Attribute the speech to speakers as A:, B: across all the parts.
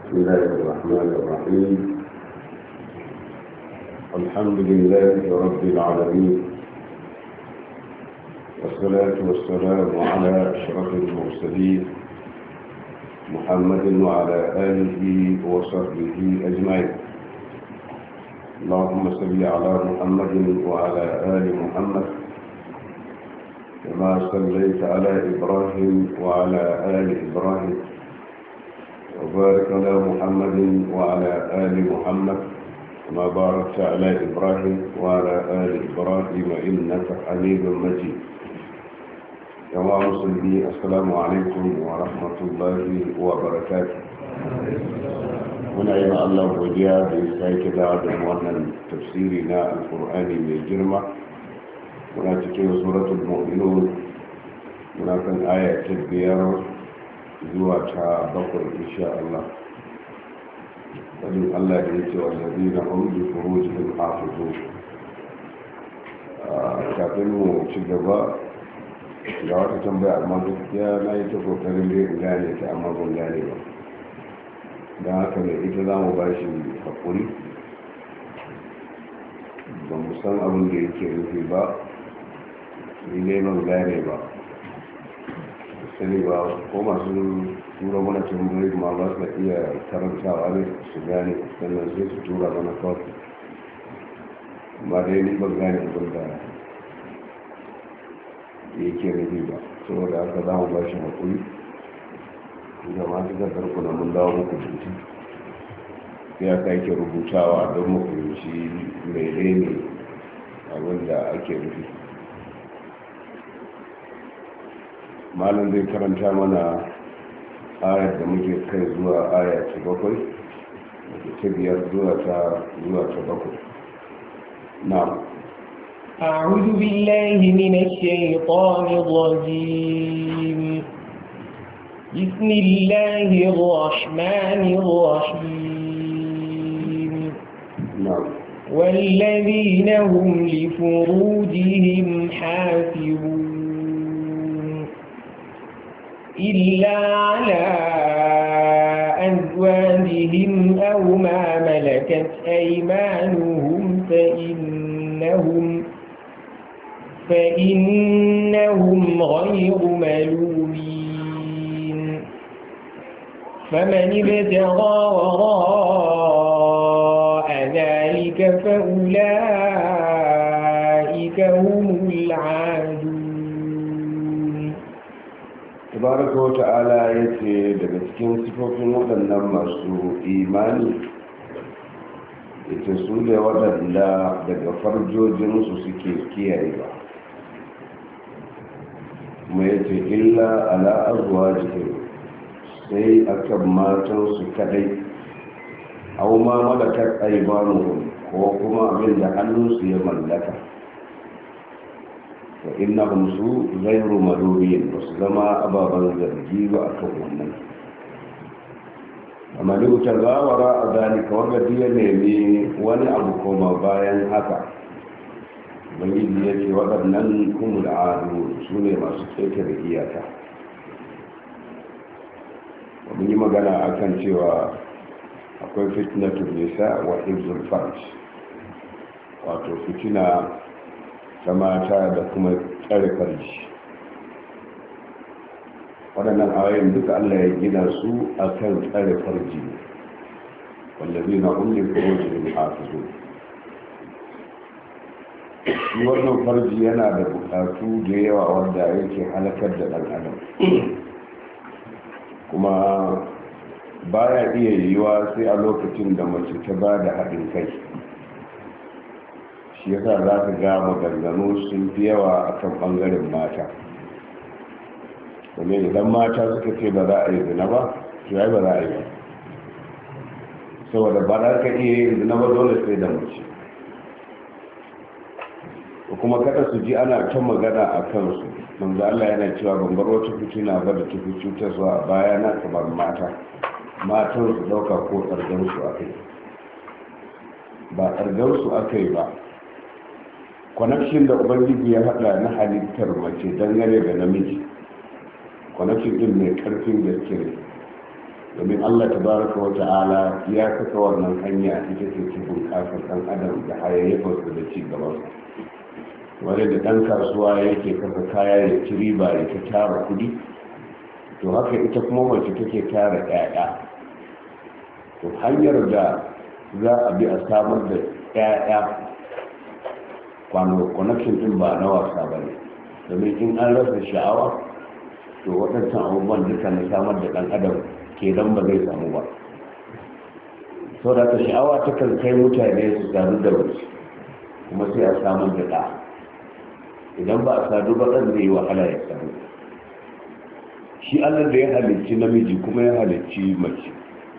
A: بسم الله الرحمن الرحيم. الحمد لله رب العالمين، والصلاة والسلام على أشرف المرسلين محمد وعلى آله وصحبه أجمعين. اللهم صل على محمد وعلى آل محمد كما صليت على إبراهيم وعلى آل إبراهيم، وبارك على محمد وعلى آل محمد كما باركت على إبراهيم وعلى آل إبراهيم إنك حميد مجيد. يا مسلمين، السلام عليكم ورحمة الله وبركاته. muna yi Allah godiya da ya sake da wannan tafsiri na alkur'ani mai girma. Muna cikin suratul mu'minun, muna kan aya ta 5 zuwa ta 7 insha Allah. Fadin Allah da yake wallazina hum li furujihim hafizun. Kafin mu ci gaba ga wata tambaya, amma gaskiya na yi ta kokarin da in gane ta amma ban gane ba, don haka mai ita za mu ba shi haƙuri. ba mu san abin da yake rufe ba, ni ne ban gane ba, sani ba ko masu tura mana tambayi ma ba su iya karantawa ne su gane, sannan sai su tura mana kawai. amma dai ni ban gane abin da yake rufe ba, saboda haka za mu ba shi haƙuri. da masu zakar kuna mun dawo muku cutu ya kai ke rubutawa don mu fahimci mai ne abin da ake rufi. malam zai karanta mana ayar da muke kai zuwa aya ta 7, ta 5 zuwa ta 7. na'am.
B: أعوذ بالله من الشيطان الرجيم. بسم الله الرحمن الرحيم. والذين هم لفروجهم حافظون إلا على أزواجهم أو ما ملكت أيمانهم فإنهم غير ملومين. فمن ابتغى وراء ذلك فأولئك هم العادون.
A: تبارك وتعالى يتي daga cikin sifofin waɗannan masu imani ita su da waɗanda daga farjojinsu suke kiyaye ba, kuma yace illa ala azwajihim, sai akan matansu kadai, au ma malakar aimanuhum, ko kuma abin da hannunsu ya mallaka. wa innahum su ghayru malumin, ba su zama ababen zargi ba akan wannan. amma da wutar zawara a zalika, wanda ya nemi wani abu koma bayan haka, ubangiji ya ce waɗannan kumul adu su ne masu ƙetare iyaka. mun yi magana akan cewa akwai fitnatul nisa wa hifzul farj, wato fitina ta mata da kuma tsare farji. waɗannan ayoyin duka Allah ya gina su akan tsare farji. wallazina hum li furujihim hafizun. shi wannan farji yana da bukatu da yawa wanda yake halakar da ɗan adam, kuma baya iya yiwuwa sai a lokacin da mace ta ba da haɗin kai. shi yasa za ka ga maganganu sun fi yawa a kan ɓangaren mata. kuma idan mata suka ce ba za a yi zina ba, to ya ba za a yi ba, saboda ba za ka iya yin zina ba, dole sai da mace. kuma kada su ji ana ta magana a kansu. manzo Allah yana cewa ban bar wata fitina ba da tafi cutarwa a baya na kamar mata. matan su dauka ko tsargan su akai, ba tsargan su akai ba. connection da ubangiji ya hada na halittar mace dangane da namiji, connection din mai karfin gaske ne. domin Allah tabaraka wa ta'ala ya saka wannan hanya ita ce cikin kasar ɗan adam da hayayyafarsa da ci gabansa. wani da ɗan kasuwa yake kasa kaya ya ci riba ya ta tara kuɗi, to haka ita kuma mace take tara ƴaƴa. to hanyar da za a bi a samar da ƴaƴa connection ɗin ba na wasa ba ne, domin in an rasa sha'awa to waɗancan abubuwan duka na samar da ɗan adam ke nan ba zai samu ba. sau da ta sha'awa ta kan kai mutane su sadu da mace kuma sai a samar da ɗa. idan ba a sadu ba ɗan zai yi wahala ya sadu. shi allah da ya halicci namiji kuma ya halicci mace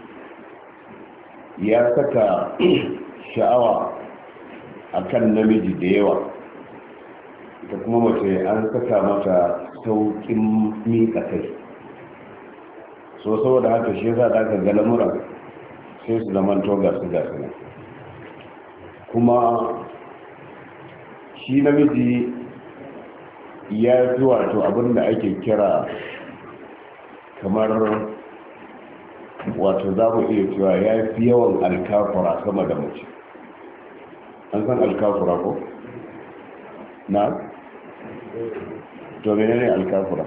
A: ya saka sha'awa a kan namiji da yawa, ita kuma mace an saka mata sauƙin miƙa kai. so saboda haka shi yasa da aka ga lamura sai su zaman to gasu ne. kuma shi namiji ya fi wato abinda ake kira kamar wato za mu iya cewa ya fi yawan alkafura sama da mace. an san alkafura ko? na? to menene alkafura?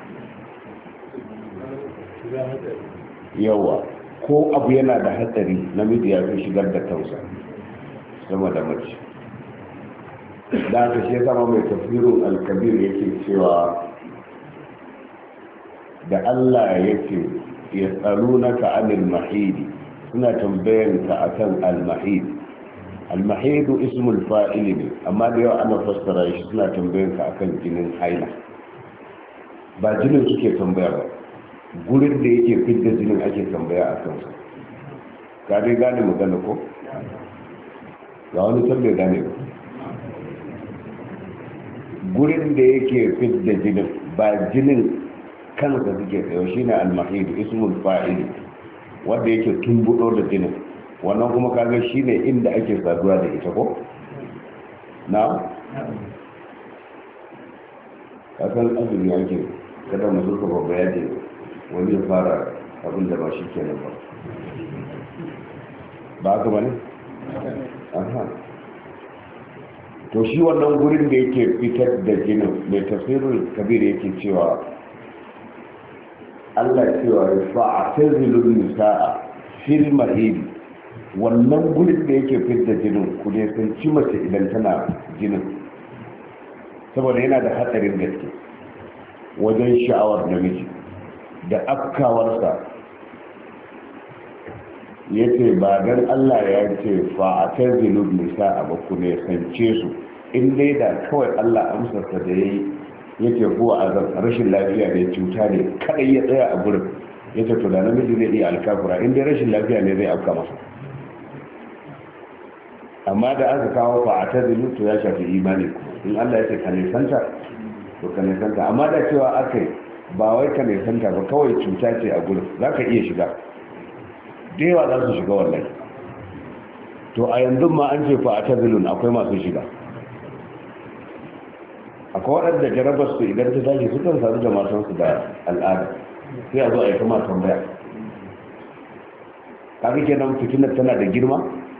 A: yawa ko abu yana da hatsari namiji ya fi shigar da kansa sama da mace. da aka shi sama mai tafsirin alkabir yake cewa da Allah yake ya tsaro na ka'anil mahidi, suna tambayanka a kan al-mahid. al-mahidu ismul fa'ili ne, amma da yawa ana fassara shi suna tambayanka a kan jinin haila. ba jinin suke tambaya ba, gurin da yake fidda jinin ake tambaya a kansa. ka dai gane magana ko? ga wani san bai gane ba. gurin da yake fidda jinin, ba jinin kansa suke tsayo, shi ne al-mahid ismul fa'il, wanda yake tumbudo da jinin. wannan kuma kaga shi ne inda ake saduwa da ita ko? na? kasan azumi yake kada mu zuka babba yaje wani ya fara abin da ba shi kenan ba. ba haka ba ne? aha. to shi wannan gurin da yake fitar da jinin mai tafsirin kabir yake cewa Allah cewa fa'tazilun nisaa fil mahid, wannan gurin da yake fitar da jinin ku ne sun ci mace idan tana jinin, saboda yana da hatsarin gaske wajen sha'awar namiji da afkawarsa. ya ce ba don Allah ya ce fa'tazilun nisaa ba ku ne sance su, in dai da kawai Allah amsarsa da ya yi yake kuwa a rashin lafiya ne, cuta ne kadai ya tsaya a gurin, ya ce to da namiji zai iya alkafura in dai rashin lafiya ne zai afka masa. amma da aka kawo fa'tazilu to ya shafi imani ku, in Allah ya ce ka nisanta to ka nisanta. amma da cewa aka yi ba wai ka nisanta ba, kawai cuta ce a gurin, za ka iya shiga da yawa za su shiga wallahi. to a yanzu ma an ce fa'tazilun akwai masu shiga. akwai waɗanda jarabar su idan ta tashi sukan sadu da matansu da al'ada, sai a zo a yi kama tambaya. kaga kenan fitinar tana da girma.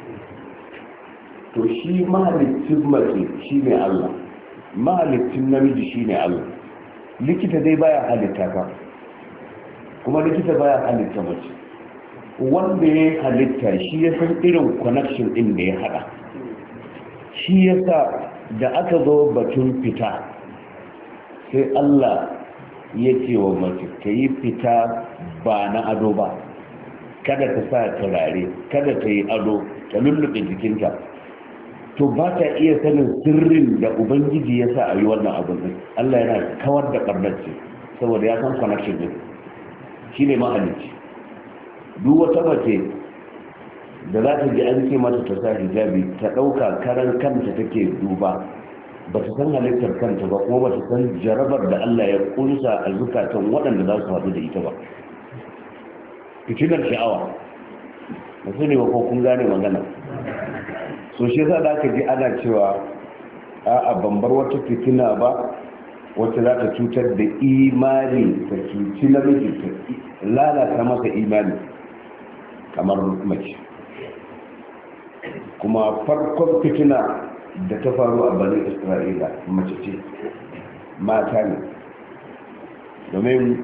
A: to shi mahalicin mace shi ne Allah, mahalicin namiji shi ne Allah. likita dai baya halitta ka, kuma likita baya halitta mace. wanda ya halitta shi ya san irin connection ɗin da ya haɗa. shi ya sa da aka zo batun fita sai Allah ya ce wa mace ta yi fita ba na ado ba, kada ta sa turare, kada ta yi ado, ta lullube jikinta. to ba ta iya sanin sirrin da ubangiji ya sa a yi wannan abin din. Allah yana kawar da ɓarnarci saboda ya san connection din, shi ne mahalicci. duk wata mace da za ta ji an ce mata ta sa hijabi ta ɗauka karan kanta take duba, ba ta san halittar kanta ba, kuma ba ta san jarabar da Allah ya kunsa a zukatan waɗanda za su haɗu da ita ba. fitinar sha'awa ba su ne ba ko kun gane magana. so shi yasa da aka ji ana cewa a bambar wata fitina ba wacce za ta cutar da imani, ta cuci namiji, lalata masa imani kamar mace. Kuma farkon fitina da ta faru a bani Isra'ila mace ce, mata ne. Domin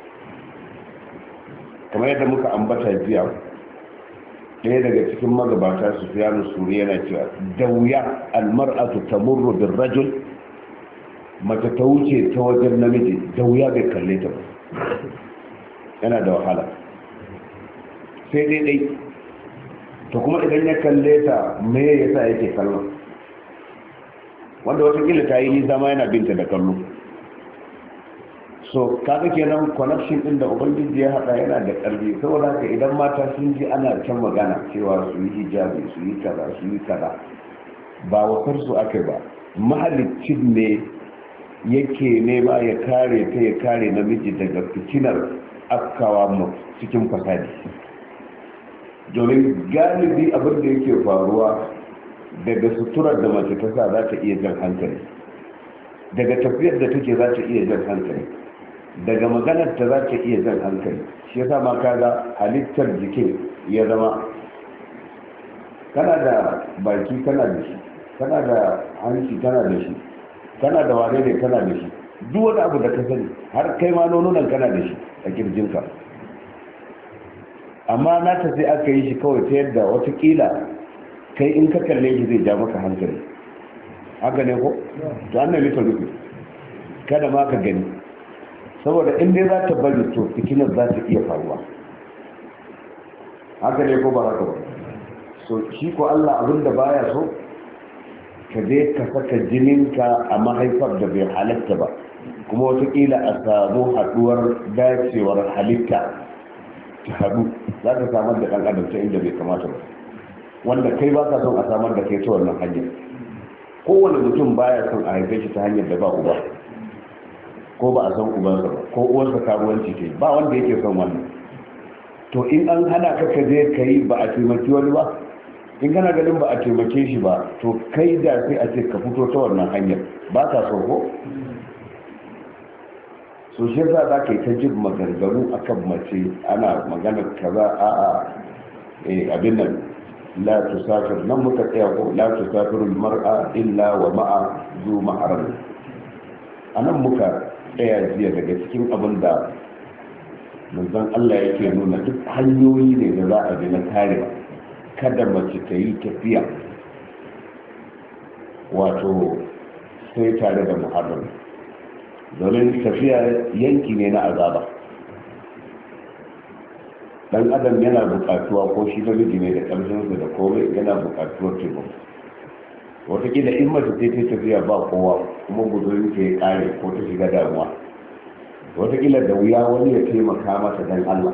A: kamar yadda muka ambata jiya, ɗaya daga cikin magabata Sufyanu Suri yana cewa da wuya almar'atu tamurru bir rajul, mace ta wuce ta wajen namiji da wuya bai kalle ta ba, yana da wahala. sai dai to kuma idan ya kalle ta me yasa yake kallon, wanda watakila ta yi nisa ma yana binta da kallo. So kaga kenan connection din da ubangiji ya hada yana da karfi, saboda haka idan mata sun ji ana can magana cewa su yi hijabi, su yi kaza, su yi kaza, ba wakar su aka ba, mahalicin ne yake nema ya kare ta, ya kare namiji daga fitinar afkawa mu cikin fasadi. Domin galibi abin da yake faruwa daga suturar da mace ta sa za ta iya jan hankali, daga tafiyar da take za ta iya jan hankali, daga maganar ta za ta iya jan hankali. Shi yasa ma kaga halittar jikin ya zama kana da baki kana da shi, kana da hanci kana da shi, kana da wane ne kana da shi, duk wani abu da ka sani, har kai ma nonunan kana da shi a kirjinka. Amma na ta sai aka yi shi kawai ta yadda watakila kai in ka kalle shi zai ja maka hankali, haka ne ko? To an nemi ta rufe kada ma ka gani, saboda in dai za ta bari to fitinar za ta iya faruwa, haka ne ko ba haka ba? So shi ko Allah abinda baya so ka je ka saka jininka a mahaifar da bai halatta ba, kuma watakila a samu haduwar dacewar halitta ta hadu, za ka samar da ɗan adam ta inda bai kamata ba, wanda kai ba ka son a samar da kai ta wannan hanyar. Kowane mutum baya son a haife shi ta hanyar da ba uba, ko ba a san ubansa ba, ko uwarsa karuwanci ce, ba wanda yake son wannan. To in an hana ka ka je ka yi ba a taimaki wani ba, in kana ganin ba a taimake shi ba, to kai da sai a ce ka fito ta wannan hanyar, ba ka so ko? So shi yasa za ka yi ta jin maganganu akan mace, ana maganar kaza a'a abin nan la tusafir, nan muka tsaya ko la tusafiru mar'a illa wa ma'a zu mahram. Anan muka tsaya jiya daga cikin abin da manzon Allah yake nuna duk hanyoyi ne da za a bi na kare kada mace ta yi tafiya wato sai tare da muharram, domin tafiya yanki ne na azaba. Dan adam yana bukatuwa, ko shi namiji ne da ƙarfinsa da komai, yana bukatuwar taimako. Wataƙila in mace sai ta tafiya ba kowa kuma guzurin ta ya ƙare ko ta shiga damuwa, wataƙila da wuya wani ya taimaka mata dan Allah,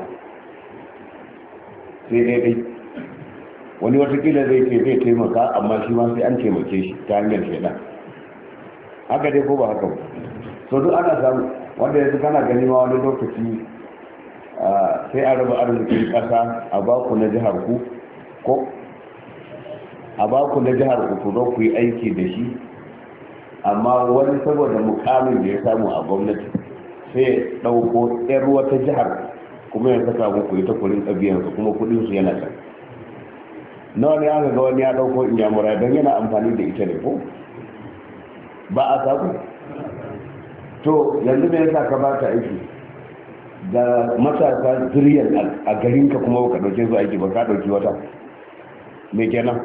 A: sai dai wani watakila zai ce zai taimaka, amma shi ma sai an taimake shi ta hanyar shaidan. Haka dai ko ba haka ba? So duk ana samu, wanda yanzu kana gani ma wani lokaci sai a raba arzikin ƙasa a baku na jihar ku, ko a baku na jihar ku zo ku yi aiki da shi, amma wani saboda mukamin da ya samu a gwamnati sai ɗauko 'yar wata jihar kuma ya saka muku ita kurin ɗabiyansu, kuma kuɗinsu yana can. Nawa ne aka ga wani ya ɗauko inyamurai don yana amfani da ita ne ko ba a samu? To yanzu me yasa ka ba ta aiki da matasa zuriyar a garinka kuma ka ɗauke su aiki ba, ka ɗauki wata me kenan?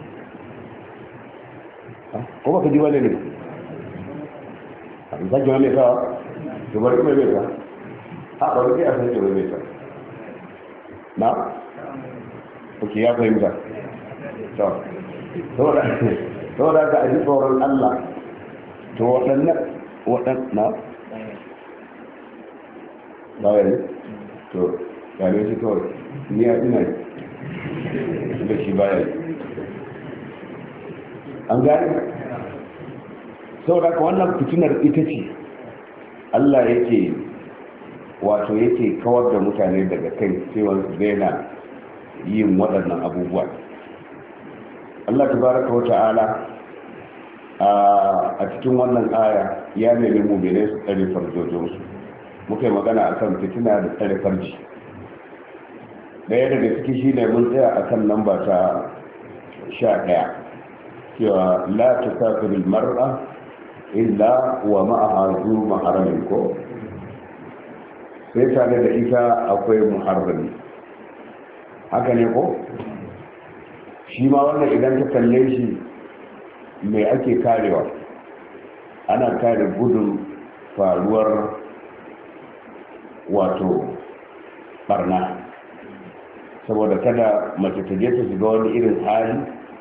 A: ko ba ka ji wani ne a bisa ji wani sawa to bari mai mai sa a bari kai a san ki mai sa na ok ya fahimta. Saboda ka aji tsoron Allah, to waɗannan bayan to gane shi kawai ni a ina da shi bayan an gane. Saboda ka wannan fitinar ita ce Allah yake wato yake kawar da mutane daga kai cewa su daina yin waɗannan abubuwa. Allah tabaraka wa ta'ala a cikin wannan aya ya nemi mu'mine su tsare farjojinsu. Muka yi magana akan fitina da tsare farji, daya daga ciki shi ne mun tsaya a kan lamba ta 11 cewa la tusafiru mar'a illa wa ma'aha zu maharamin ko sai tare da ita akwai muharrami, haka ne ko? shi ma wannan idan ka kalle shi mai ake karewa, ana kare gudun faruwar wato barna, saboda kada mace ta je ta shiga wani irin hali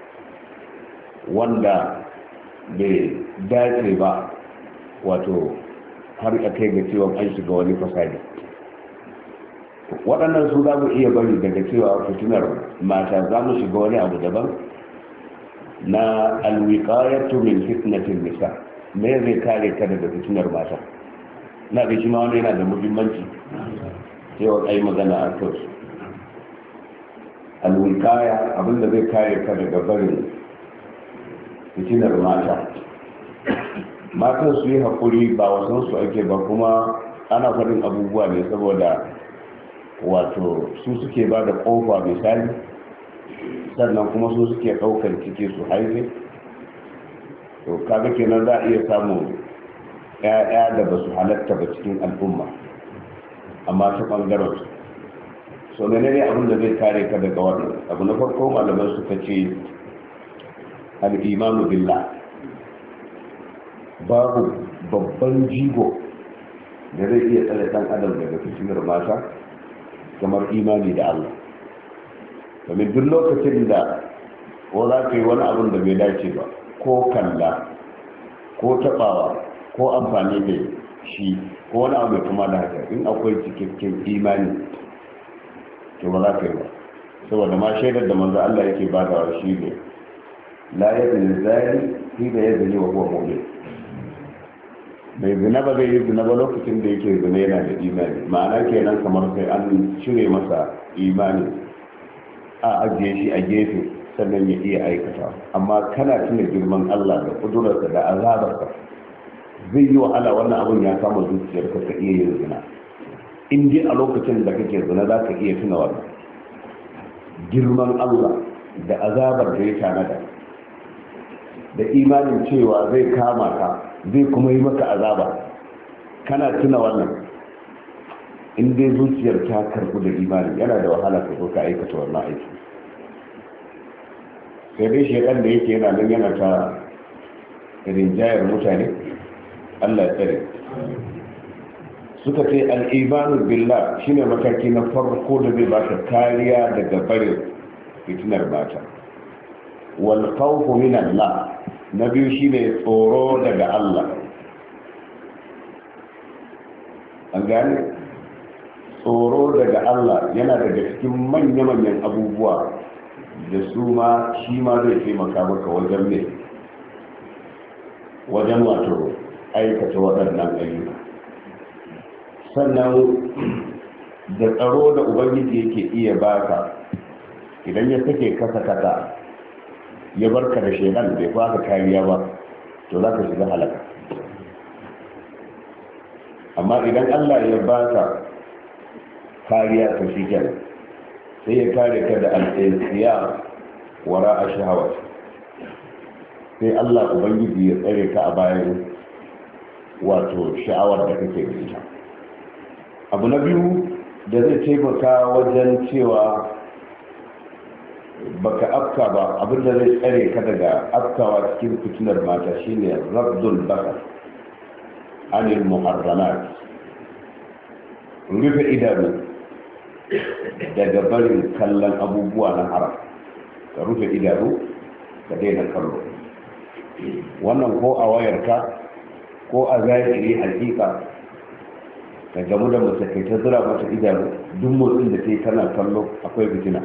A: wanda bai dace ba, wato har a kai ga cewa an shiga wani fasadi. Waɗannan su za mu iya bari daga cewa fitinar mata, za mu shiga wani abu daban na alwiqayatu min fitnatin nisa. Me zai kare ka daga fitinar mata? Na ga shi ma wani yana da muhimmanci cewa kai magana a kansu. Alwiqaya abinda zai kare ka daga barin fitinar mata. Matan su yi haƙuri, ba wasan su ake ba, kuma ana faɗin abubuwa ne saboda wato su suke ba da ƙofa misali, sannan kuma su suke ɗaukar ciki su haife. to kaga kenan za a iya samun ƴaƴa da ba su halatta ba cikin al'umma, amma ta ɓangaren su. so ne abin da zai kare ka daga wannan abu? Na farko malaman suka ce al'imanu billah. Babu babban jigo da zai iya tsare ɗan adam daga fitinar mata kamar imani da Allah. domin duk lokacin da ko za ka yi wani abin da bai dace ba, ko kalla ko taɓawa ko amfani da shi ko wani abu mai kuma da haka, in akwai cikakken imani to ba za ka yi ba. saboda ma shaidar da manzo Allah yake badawa shi ne la yazni zani fi da yazni wa huwa mu'min. bai zina ba zai yi zina ba lokacin da yake zina yana da imani, ma'ana kenan kamar sai an cire masa imani a ajiye shi a gefe sannan ya iya aikata. amma kana tuna girman Allah da kudurarsa da azabarsa, zai yi wahala wannan abun ya kama zuciyarka ka iya yin zina. in dai a lokacin da kake zina za ka iya tuna wannan girman Allah da azabar da ya tanada, da imanin cewa zai kama ka zai kuma yi maka azaba, kana tuna wannan. in dai zuciyar ta karbu da imani, yana da wahala ka zo ka aikata wannan aiki. sai dai shekan da yake yana nan yana ta rinjayar mutane, Allah ya tsare. suka ce al'imanu billah shine mataki na farko da zai baka kariya daga barin fitinar mata. wal khawfu min Allah na biyu shine tsoro daga Allah. an gane tsoro daga Allah yana daga cikin manya-manyan abubuwa da su ma shi ma zai taimaka maka wajen ne wajen wato aikata waɗannan ayyuka. sannan da tsaro da ubangiji yake iya baka idan ya sake kasa ya barka da shekan bai baka kariya ba, to za ka shiga halaka. amma idan Allah ya baka kariya ta shi kenan, sai ya kare ka da al'insiya wara a shahawar, sai Allah ubangiji ya tsare ka a bayan wato sha'awar da kake da ita. abu na biyu da zai taimaka wajen cewa baka afka ba, abinda zai tsare ka daga afkawa cikin fitinar mata shine rabdul basar anil muharramat, rufe idanu daga barin kallon abubuwa na haram. ka rufe idanu ka daina kallo. wannan ko a wayarka ko a zahiri hakika, ka gamu da mace kai ta zura mata idanu, duk motsin da ta yi tana kallo, akwai fitina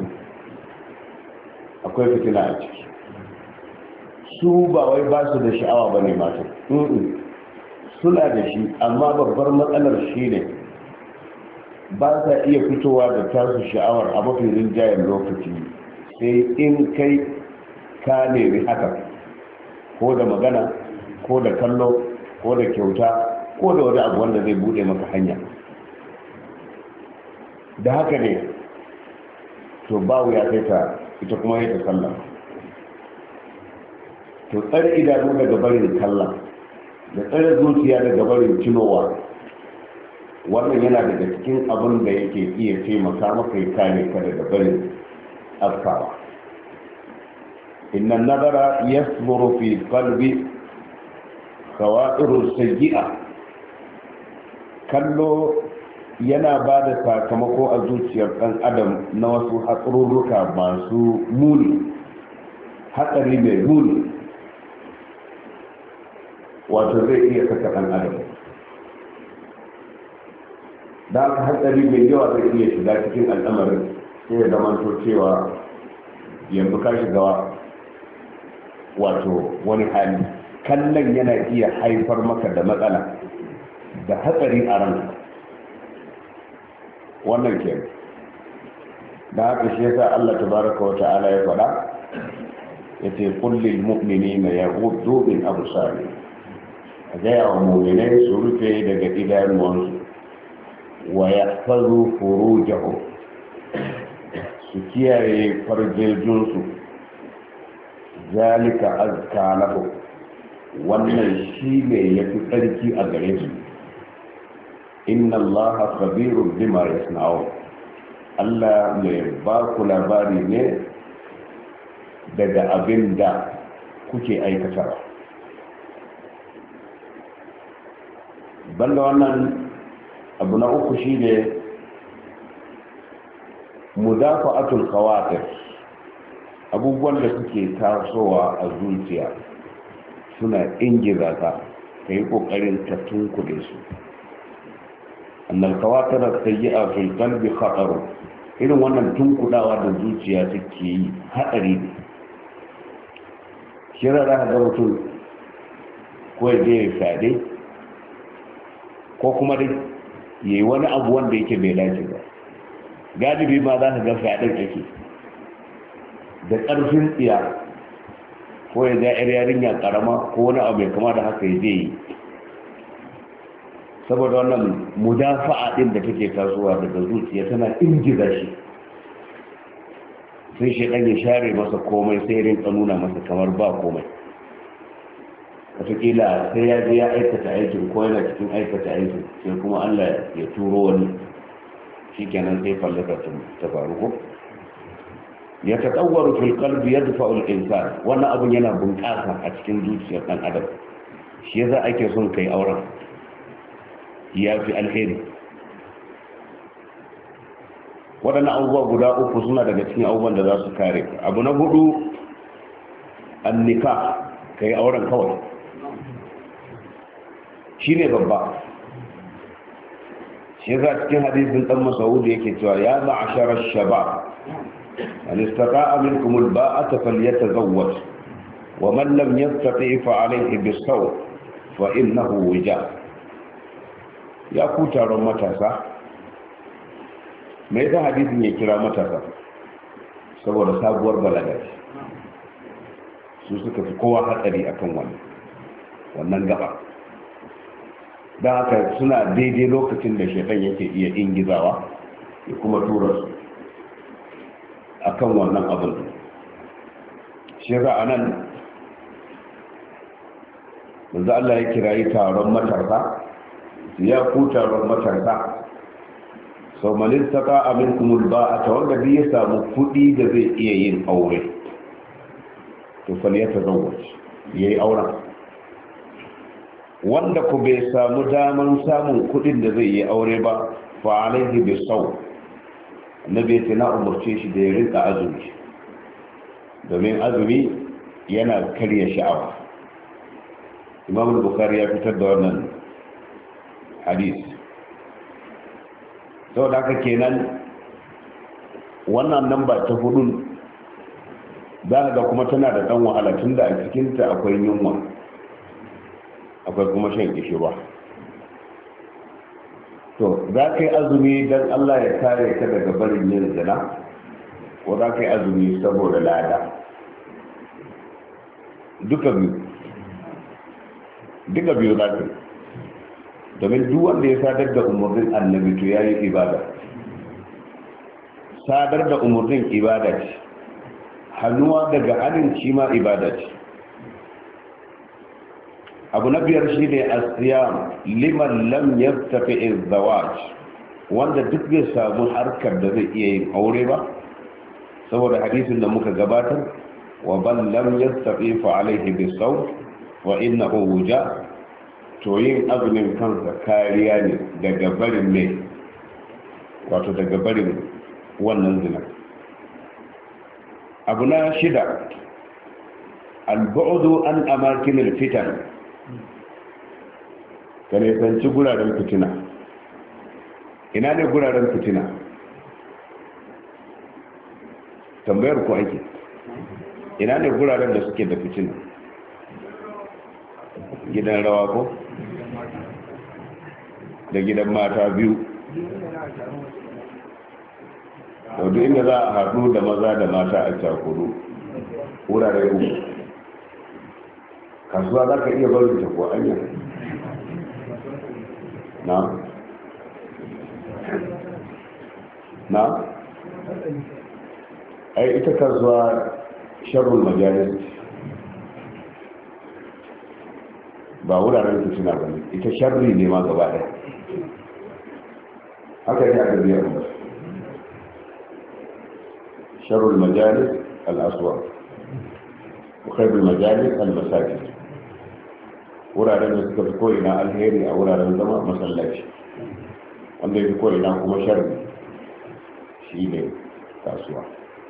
A: a ciki. su ba wai ba su da sha'awa ba ne matan, suna da shi, amma babbar matsalar shi ne ba sa iya fitowa da tasu sha'awar a mafi rinjayen lokaci, sai in kai ka nemi haka, ko da magana ko da kallo ko da kyauta ko da wani abu wanda zai bude maka hanya. da haka ne to ba wuya sai ta ita kuma ya ta sallah. To tsare idanu daga barin sallah da tsare zuciya daga barin tunowa, wannan yana daga cikin abin da yake iya taimaka maka ya kare ka daga barin afkawa. inna nazara yasburu fi qalbi khawatiru sayyi'a, kallo yana ba da sakamako a zuciyar ɗan adam na wasu hatsarurruka masu muni, hatsari mai muni, wato zai iya saka ɗan adam da aka hatsari mai yawa zai iya shiga cikin al'amarin, sai ya zamanto cewa yanzu ka shiga wato wani hali. Kallon yana iya haifar maka da matsala da hatsari a ranka, wannan ke da haka shi yasa Allah tabaraka wa ta'ala ya faɗa, yace kullil mu'minina yaghuddu min absarihim, a gaya wa mu'minai su rufe daga idanuwansu, wa yahfazu furujahum, su kiyaye farjejinsu, zalika azka lahu, wannan shi ne ya fi tsarki a gare su. inna allaha khabirun bima yasna'un, Allah mai ba ku labari ne daga abin da kuke aikatawa. Banda wannan, abu na uku shi ne mudafa'atul khawatir, abubuwan da suke tasowa a zuciya suna ingiza ka yi kokarin ka tunkuɗe su. annal khawatir as-sayyi'a fil qalbi khatar, irin wannan tunkudawa da zuciya take yi hadari ne. Shira da ga mutum ko ya je ya fade ko kuma dai yayi wani abu wanda yake bai dace ba. Galibi ma za ka ga fadin yake da ƙarfin tsiya, ko ya ja 'yar yarinya karama ko wani abu mai kama da haka ya je yi, saboda wannan mudafa'a din da take tasowa daga zuciya tana ingiza shi, sai shedan ya share masa komai, sai rinka nuna masa kamar ba komai. Wataƙila sai ya je ya aikata aikin ko yana cikin aikata aikin, sai kuma Allah ya turo wani, shi kenan sai fallaka ta faru ko ya taɗauwaru fil qalbi yadfa'u al-insan, wannan abun yana bunƙasa a cikin zuciyar ɗan adam. Shi yasa ake son kai auren, ya fi alheri. Waɗannan abubuwa guda uku suna daga cikin abubuwan da za su kare. Abu na hudu, annika, kai auren kawai, shi ne babba. Shi yasa cikin hadisin ɗan Mas'ud yake cewa ya ma'ashara shabab an istata'a minkum al-ba'ata falyatazawwaj wa man lam yastati' fa alayhi bis-sawm fa innahu wija. Ya ku taron matasa, me yasa hadisin ya kira matasa? Saboda sabuwar balaga su suka fi kowa hatsari akan wannan gaba. Don haka suna daidai lokacin da shaitan yake iya ingizawa ya kuma tura su akan wannan abin. Shi a nan manzo Allah ya kirayi taron matasa, ya ku taron matasa, sau manistaka aminkumul ba'ata, wanda bi ya samu kudi da zai iya yin aure, to fal ya tazawwaj, yayi auren. Wanda ku bai samu daman samun kudin da zai yi aure ba, fa alaihi bisaw, annabi ya ce na umarce shi da ya rinka azumi, domin azumi yana karya sha'awa. Imam Bukhari ya fitar da wannan hadis. Sau da haka kenan wannan namba ta hudun za ga kuma tana da ɗan wahala, tun da a cikinta akwai yunwa, akwai kuma shan kishirwa. To za ka yi azumi don Allah ya kare ka daga barin yin zina, ko za ka yi azumi saboda lada? Duka biyu za ka yi, domin duk wanda ya sadar da umarnin annabi to ya yi ibada. sadar da umarnin ibada ce, hannuwa daga hannun shi ma ibada ce. abu na biyar shi ne asiyam liman lam yastafi izawaj, wanda duk bai samu harkar da zai iya yin aure ba, saboda hadisin da muka gabatar, wa ban lam yastafi fa alaihi bisawm wa innahu wuja, to yin azumin kansa kariya ne daga barin mai, wato daga barin wannan zina. abu na shida al-bu'du an amakin al-fitan, ka nisanci guraren fitina. ina ne guraren fitina? tambayar ku ake, ina ne guraren da suke da fitina? gidan rawa ko? da gidan mata biyu, duk inda za a haɗu da maza da mata a cakudu, wurare uku. kasuwa za ka iya barin ta ko anya? na ai ita kasuwa sharrul majalis ba wuraren fitina ba ne, ita sharri ne ma gaba ɗaya. haka yi aka biya ba. sharrul majalis al-aswa wa khairul majalis al-masajid, wuraren da suka fi ko'ina alheri a wuraren zama masallaci, wanda ya fi ko'ina kuma sharri shi ne kasuwa.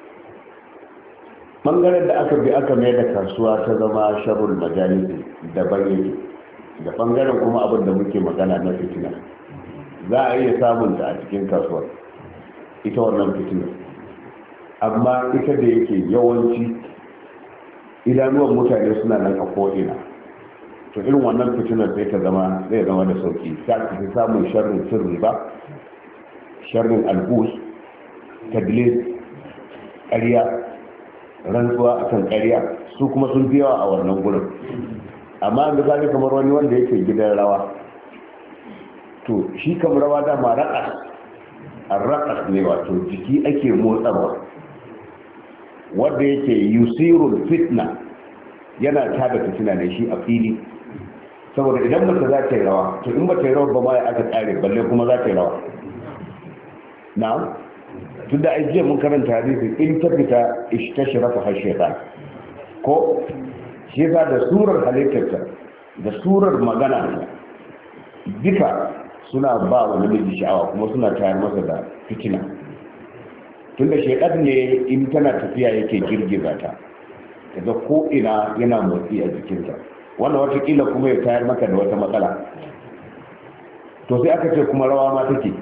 A: ɓangaren da aka bi aka mai da kasuwa ta zama sharrul majalisi daban yake da ɓangaren kuma abin da muke magana na fitina. za a iya samun ta a cikin kasuwar ita wannan fitina, amma ita da yake yawanci idanuwan mutane suna nan a ko'ina, to irin wannan fitinar sai ta zama zai zama da sauki. ta fi samun sharrin sirri ba, sharrin albus, tadlis, ƙarya, rantsuwa akan ƙarya, su kuma sun fi yawa a wannan gurin. amma da zaga kamar wani wanda yake gidan rawa, to shi kamar rawa dama raƙas ne, wato jiki ake motsarwa, wanda yake yusirul fitna, yana tada fitina ne shi a fili. saboda idan mace za ta yi rawa, to in ba ta yi rawa ba ma ya aka tsare, balle kuma za ta yi rawa. na tun da ajiye mun karanta hadisi, in ta fita ishtashrafa har shaytan ko shi yasa da surar halittarta da surar magana duka suna ba wa namiji sha'awa, kuma suna tayar masa da fitina. tunda shaytan ne in tana tafiya yake girgiza ta, kaga ko ina yana motsi a jikinta, wannan watakila kuma ya tayar maka da wata matsala. to sai aka ce kuma rawa ma take,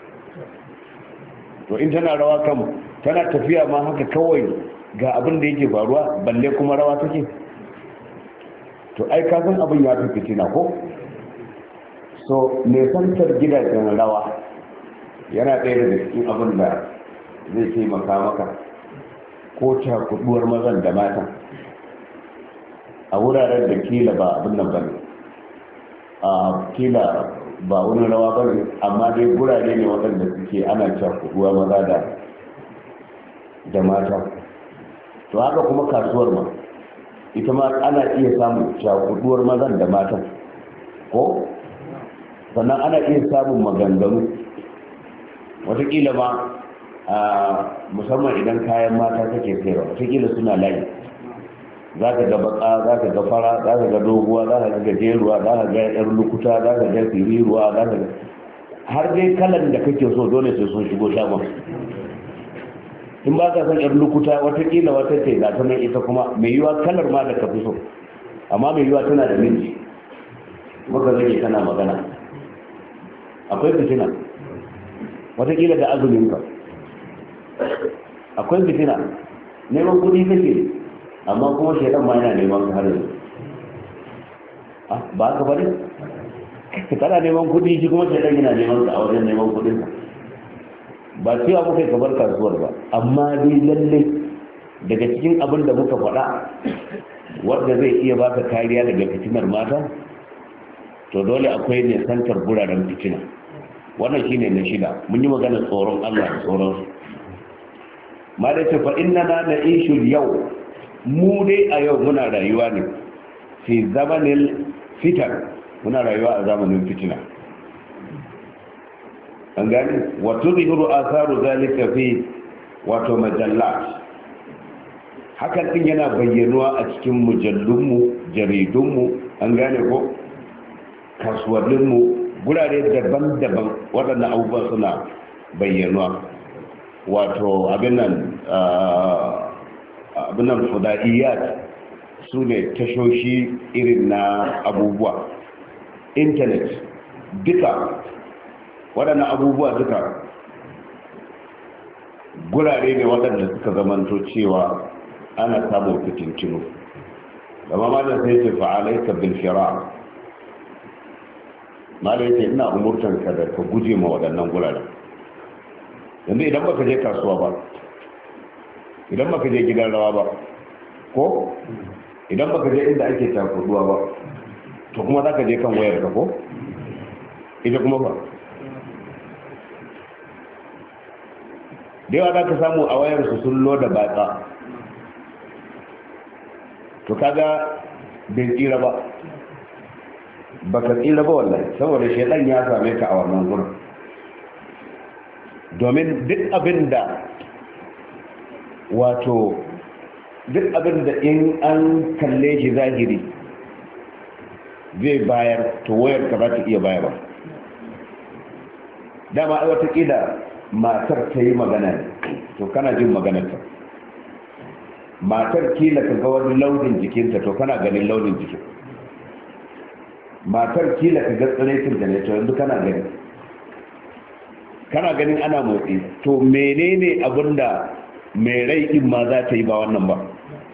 A: to in tana rawa kan tana tafiya ma haka kawai ga abin da yake faruwa, balle kuma rawa take. to ai ka san abin ya fi fitina ko? so nesantar gidajen rawa yana ɗaya daga cikin abin da zai taimaka maka, ko cakuduwar mazan da matan a wuraren da kila ba abin nan ba ne, a kila ba wani rawa ba ne, amma dai gurare ne waɗanda suke ana cakuduwa maza da mata. to haka kuma kasuwar ma ita ma ana iya samun cakuduwar mazan da matan ko? sannan ana iya samun maganganu, watakila ma musamman idan kayan mata kake sayarwa, watakila suna layi, za ka ga baka, za ka ga fara, za ka ga doguwa, za ka ga gajeruwa, za ka ga yar lukuta, za ka ga siriruwa, za ka ga har dai kalan da kake so dole sai sun shigo shagon. in ba ka san yar lukuta, watakila wata ce ga sanan ita kuma mai yiwa kalar ma da ka fi so, amma mai yiwa tana da miji, muka zage tana magana, akwai fitina. watakila da azuminka akwai fitina, neman kudi kake, amma kuma shaidan ma yana neman ka har yanzu. ba ka bari kana neman kudi, shi kuma shaidan yana neman ka a wajen neman kudin ka. ba cewa muka yi kabar kasuwar ba, amma dai lalle daga cikin abin da muka faɗa wanda zai iya baka kariya daga fitinar mata, to dole akwai ne santar guraren fitina. wannan shine na shida. mun yi magana tsoron Allah da tsoron ma da ce fa innana na'ishu yau, mu dai a yau muna rayuwa ne fi zamanin fitan, muna rayuwa a zamanin fitina. an gani wato zihiru asaru zalika fi wato majallat, hakan din yana bayyanuwa a cikin mujallunmu, jaridunmu, an gane ko kasuwanninmu, gurare daban-daban waɗannan abubuwan suna bayyanuwa. wato abin nan fudaiyyat su ne tashoshi irin na abubuwa, intanet duka waɗannan abubuwa duka gurare ne waɗanda suka zamanto cewa ana samun fitintinu. gama malam sai ce fa'alaika bil fira, malam ce ina umurtanka da ka guje ma waɗannan gurare. yanzu idan baka je kasuwa ba, idan baka je gidan rawa ba, ko idan baka je inda ake takuduwa ba, to kuma za ka je kan wayar ka, ko ita kuma ba da yawa za ka samu a wayar su sun loda batsa, to kaga bai tsira ba, baka tsira ba wallahi, saboda shedan ya same ka a wannan gurin. domin duk abin da in an kalle shi zahiri zai bayar, to wayar ka za ta iya bayarwa. dama ai watakila matar ta yi magana ne, to kana jin maganarta. matar kila ka ga wani launin jikinta, to kana ganin launin jikin. matar kila ka ga tsiraitin da ne, to yanzu kana ganin ana motsi. to menene abinda mai rai din ma za ta yi ba wannan ba,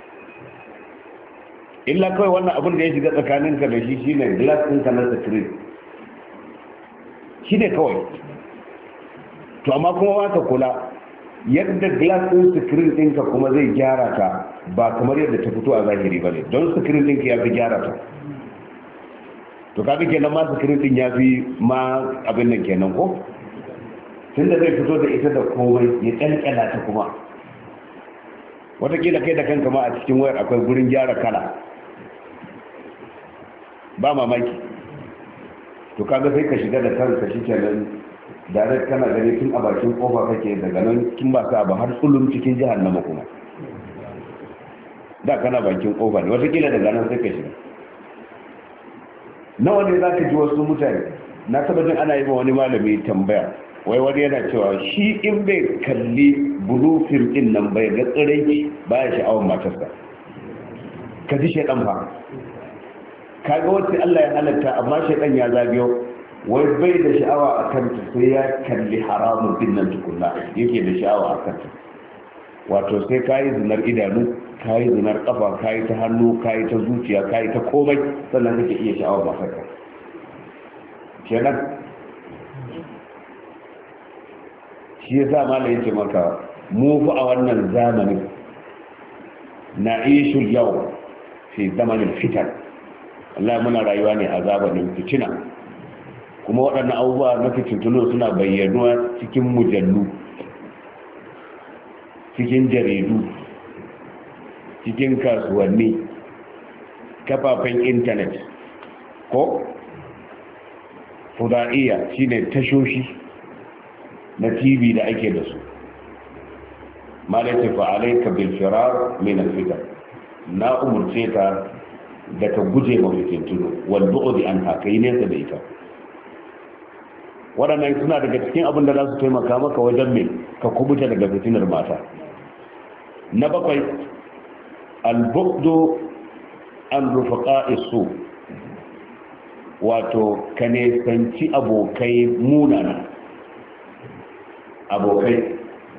A: illa kawai wannan abin da ya shiga tsakaninka da shi shine glass ɗinka na screen, shi ne kawai. to amma kuma ba ka kula yadda glass ɗin screen ɗinka kuma zai gyara ka, ba kamar yadda ta fito a zahiri ba ne, don screen ɗinka ya fi gyara ta. to kaga kenan ma screen ɗin ya fi ma abin nan kenan ko, tun da zai fito da ita da komai ya kyalkyala ta kuma. watakila kai da kanka ma a cikin wayar akwai gurin gyara kala, ba mamaki. to kaga sai ka shiga da kanka shi kenan direct kana gani tun a bakin kofa kake, daga nan tun ba sa ba har tsulum cikin jahannama kuma. da kana bakin kofa ne, watakila daga nan sai ka shiga. nawa ne za ka ji wasu mutane, na taba jin ana yi ma wani malami tambaya, wai wani yana cewa shi in bai kalli bulu film din nan bai ga tsirai baya sha'awar matarsa. ka ji shaidan fa, kaga wacce Allah ya halatta, amma shaidan ya zagayo, wai bai da sha'awa a kanta sai ya kalli haramun din nan tukunna yake da sha'awa a kanta. wato sai kayi zinar idanu, kayi zinar kafa, kayi ta hannu, kayi ta zuciya, kayi ta komai, sannan kake iya sha'awar matarka. kenan shi yasa malai yake maka mu fa a wannan zamanin na'ishu yau fi zamanin fitan. Allah muna rayuwa ne a zamanin fitina, kuma waɗannan abubuwa na fitintunu suna bayyanuwa cikin mujallu, cikin jaridu, cikin kasuwanni, kafafen intanet, ko fudaiya shine tashoshi na TV da ake da su. malaka fa alayka bil firar min al fitan, na umurce ka da ka guje ma fitintunu wal bu'd an hakai nesa da ita. waɗannan suna daga cikin abin da za su taimaka maka wajen mai ka kubuta daga fitinar mata. na bakwai al-bu'du an rufaqa'i su, wato ka nesanci abokai munana. abokai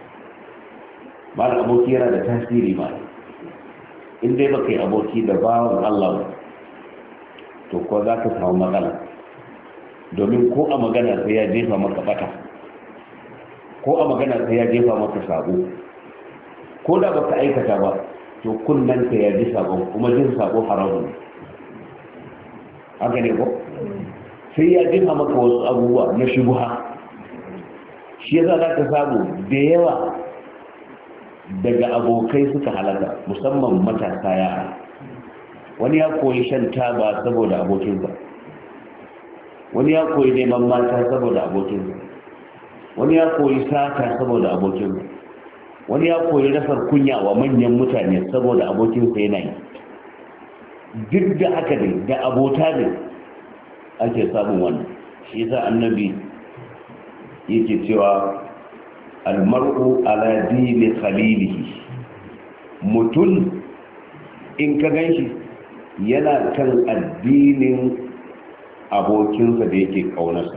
A: mal aboki yana da tasiri ma, in dai baka yi aboki da bawan Allah to ko za ka samu matsala, domin ko a magana sai ya jefa maka bata, ko a magana sai ya jefa maka sabo, ko da baka aikata ba to kunnan ka ya ji sabo, kuma jin sabo haramun ne. haka ne ko sai ya jefa maka wasu abubuwa na shubha. shi yasa za ka samu da yawa daga abokai suka halaka, musamman matasa yara. Wani ya koyi shan taba saboda abokinsa, wani ya koyi neman mata saboda abokinsa, wani ya koyi sata saboda abokinsa, wani ya koyi rasar kunya wa manyan mutane saboda abokinsa yana yi. Duk da haka ne, da abota ne ake samun wannan. Shi yasa annabi yake cewa almar'u ala dini khalilihi, mutum in ka ganshi yana kan addinin abokinsa da yake kaunarsa,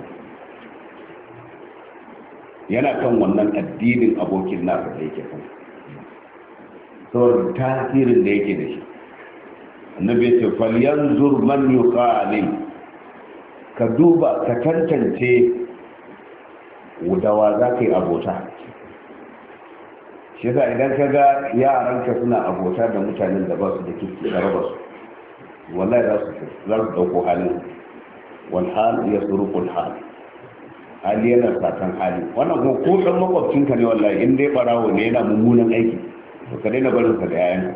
A: yana kan wannan addinin abokin nasa da yake kan, saboda tasirin da yake da shi. Annabi ya ce falyanzur man yukhalil, ka duba ka tantance dawa za ka yi abota. Shi yasa idan ka ga yaranka suna abota da mutanen da ba su da kirki da raba su, wallahi za su dauko halin wal hal yasruqul hal, hali yana satan hali. Wannan kuma ko dan makwabcinka ne wallahi, in dai barawo ne yana mummunan aiki to ka daina barin sa da yayan.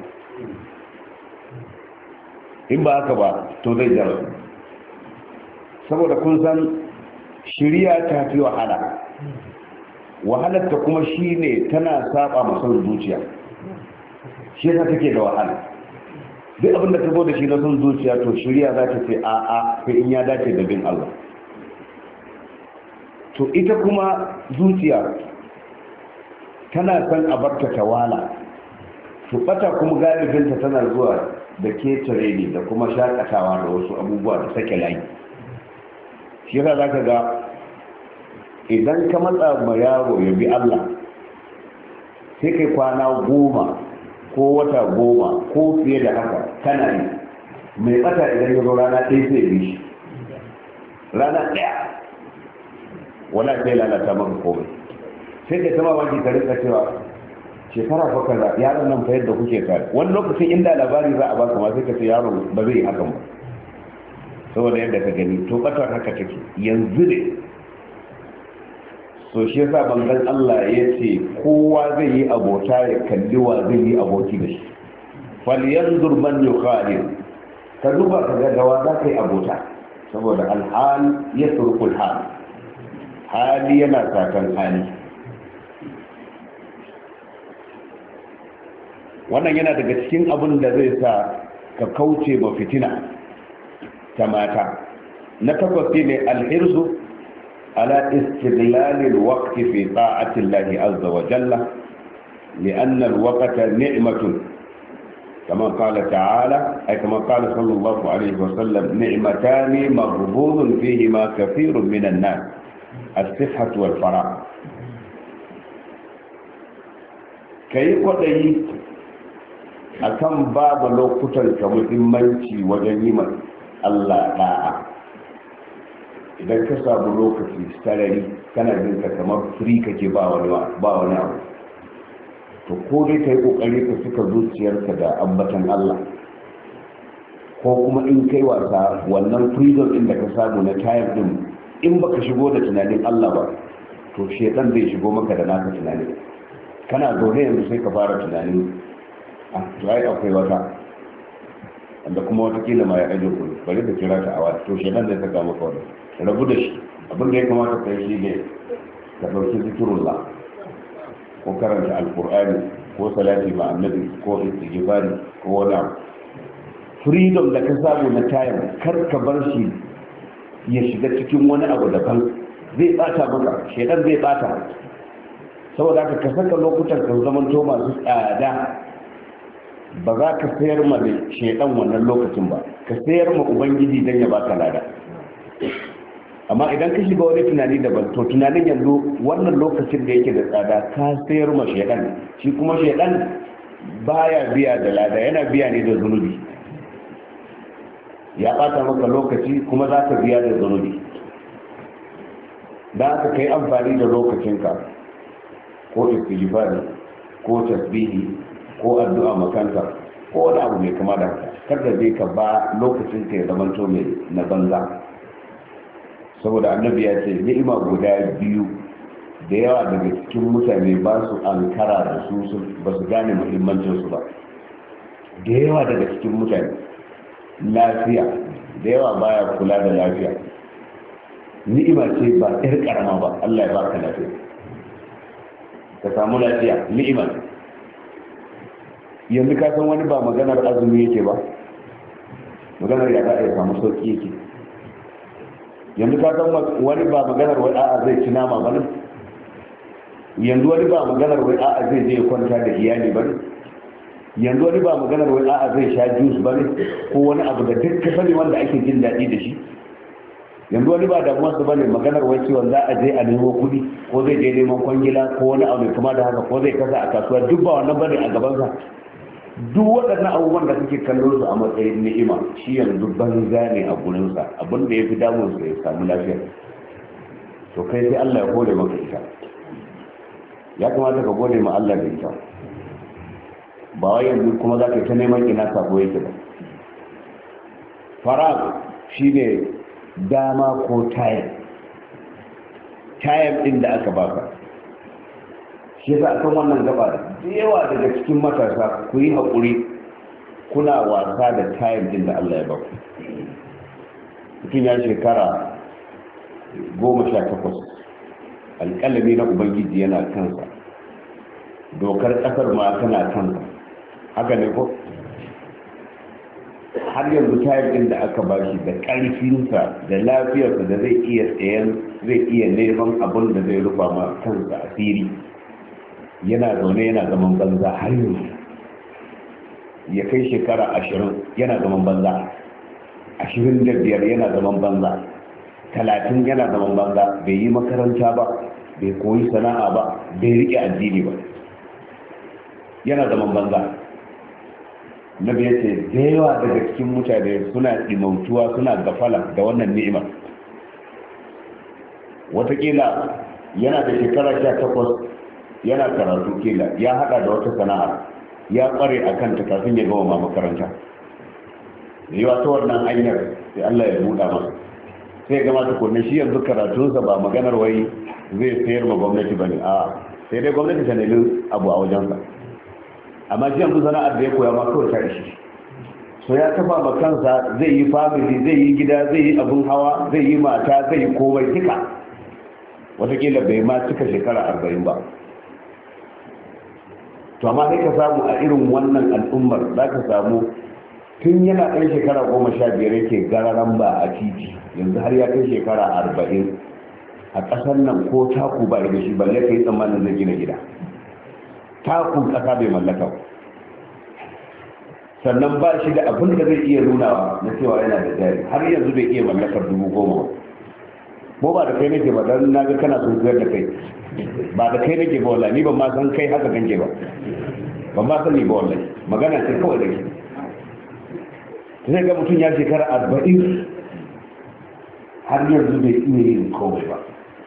A: In ba haka ba to zai jara, saboda kun san shiriya ta fi wahala. Wahalar ta kuma shine tana saba masa zuciya, shi yasa take da wahala. Duk abin da ta zo da shi na son zuciya to shiriya za ta ce a'a sai in ya dace da bin Allah. To ita kuma zuciya tana son a barta ta wala, to bata kuma galibinta tana zuwa da ketare ne da kuma shakatawa da wasu abubuwa da sake layi. Shi yasa za ka ga idan ka matsa ma yaro ya bi Allah, sai kai kwana 10 ko wata 10 ko fiye da haka kana yi, mai bata idan ya zo rana ɗaya sai bi shi, rana ɗaya wala sai lalata maka komai. Sai ka sama wanki ka rinka cewa shekara fa kaza yaron nan fa yadda kuke kare. Wani lokacin inda labari za a baka ma sai ka ce yaron ba zai yi hakan ba, saboda yadda ka gani to batar haka take yanzu ne. So shi yasa bangan Allah ya ce kowa zai yi abota ya kalli wa zai yi aboki da shi. Falyanzur man yukhalil, ka duba ka ga dawa za ka yi abota, saboda alhal yasruqul hal, hali yana sakan hali. Wannan yana daga cikin abin da zai sa ka kauce ma fitina ta mata. Na takwas ne alhirzu ala istiglalil waqti fi ta'ati Allah azza wa jalla, li'anna al-waqta ni'matun kama qala ta'ala, ay kama qala sallallahu alayhi wa sallam, ni'matani maghbunun fihima kathirun minan nas, as-sihhatu wal farah. Kai kwadayi akan babu lokutan ka muhimmanci wajen yi ma Allah da'a. Idan ka samu lokaci sarari kana jin ka kamar free kake ba wani abu, to ko dai kai kokari ka suka zuciyarka da ambatan Allah, ko kuma in kai wasa wannan freedom din da ka samu na time din, in baka shigo da tunanin Allah ba to shedan zai shigo maka da naka tunani. Kana zaune yanzu sai ka fara tunanin to ai akwai wata wanda kuma watakila ma ya aje ku, bari da kira ta awa, to shedan zai saka maka wani. Rabu da shi. Abin da ya kamata kai shi ne ka ɗauki zikirullah, ko karanta alkur'ani, ko salati ma annabi, ko istighfari, ko wani abu. Freedom da ka samu na time, kar ka bar shi ya shiga cikin wani abu daban, zai bata maka, shedan zai bata. Saboda haka ka saka lokutan ka zamanto masu tsada, ba za ka sayar ma da shedan wannan lokacin ba, ka sayar ma ubangiji don ya baka lada. Amma idan ka shiga wani tunani daban, to tunanin yanzu wannan lokacin da yake da tsada ka sayar ma shedan, shi kuma shedan baya biya da lada, yana biya ne da zunubi. Ya bata maka lokaci kuma za ka biya da zunubi. Da aka kai amfani da lokacinka, ko istighfari, ko tasbihi, ko addu'a makanta, ko wani abu mai kama da haka, kada zai ka ba lokacin ka ya zamanto mai na banza. Saboda annabi ya ce ni'ima guda biyu da yawa daga cikin mutane ba su ankara da su ba su gane muhimmancinsu ba. Da yawa daga cikin mutane lafiya da yawa baya kula da lafiya. Ni'ima ce ba ɗar ƙarama ba, Allah ya baka lafiya, ka samu lafiya ni'ima. Yanzu ka san wani ba maganar azumi yake ba, maganar ya za a yi samu sauƙi yake. Yanzu ka san wani ba maganar wai a'a zai ci nama ba ne, yanzu wani ba maganar wai a'a zai je kwanta da iyali ba ne, yanzu wani ba maganar wai a'a zai sha juice ba ne ko wani abu da duk ka sani wanda ake jin daɗi da shi. Yanzu wani ba damuwarsa ba ne maganar wai cewa za a je a nemo kuɗi ko zai je neman kwangila ko wani abu mai kuma da haka ko zai kasa a kasuwa, duk ba wannan bane a gabansa. Duk waɗannan abubuwan da suke kallon su a matsayin ni'ima shi yanzu banza ne a gurinsa. Abin da ya fi damunsa ya samu lafiya, to kai sai Allah ya gode maka ita. Ya kamata ka gode ma Allah da ita, ba wai yanzu kuma za ka ta neman ina sako yake ba. Farag shi ne dama ko tayar ɗin da aka baka. Shi yasa akan wannan gaba da yawa daga cikin matasa ku yi haƙuri, kuna wasa da tayar ɗin da Allah ya baku. Mutum ya shekara 18, alƙalami na Ubangiji yana kansa, dokar ƙasar ma tana kansa, haka ne ko? Har yanzu tayar ɗin da aka ba shi da ƙarfinsa da lafiyarsa da zai iya neman abin da zai rufa ma kansa asiri, yana zaune yana zaman banza har yanzu. Ya kai shekara 20 yana zaman banza, 25 yana zaman banza, 30 yana zaman banza, bai yi makaranta ba, bai koyi sana'a ba, bai riƙe addini ba, yana zaman banza. Nabi ya ce da yawa daga cikin mutane suna imautuwa, suna gafala da wannan ni'imar. Wataƙila yana da shekara 18 yana karatu, kila ya haɗa da wata sana'a ya ƙware a kanta kafin ya gama makaranta. Da yawa ta wannan hanyar sai Allah ya buɗa masa, sai ya gama tukunna shi yanzu karatunsa ba maganar wai zai sayar ma gwamnati ba ne, a sai dai gwamnati ta nemi abu a wajensa. Amma shi yanzu sana'ar da ya koya ma kawai ta ishi, so ya kafa ma kansa, zai yi family, zai yi gida, zai yi abin hawa, zai yi mata, zai yi komai duka. Wataƙila bai ma cika shekara 40 ba. To amma sai ka samu a irin wannan al'ummar za ka samu tun yana ɗan shekara 15 yake gararan ba a titi, yanzu har ya kai shekara 40 a ƙasar nan ko taku ba da shi balle ka yi tsammanin zai gina gida. Takun ƙasa bai mallaka, sannan ba shi da abin da zai iya nunawa na cewa yana da jari, har yanzu bai iya mallakar 10,000 ba. Ko ba da kai nake ba, don na ga kana sun koyar da kai, ba da kai nake ba wallahi, ni ban ma san kai haka ganke ba, ban ma sani ba wallahi, magana ce kawai da ke. Sai ga mutum ya shekara 40 har yanzu bai iya yin komai ba.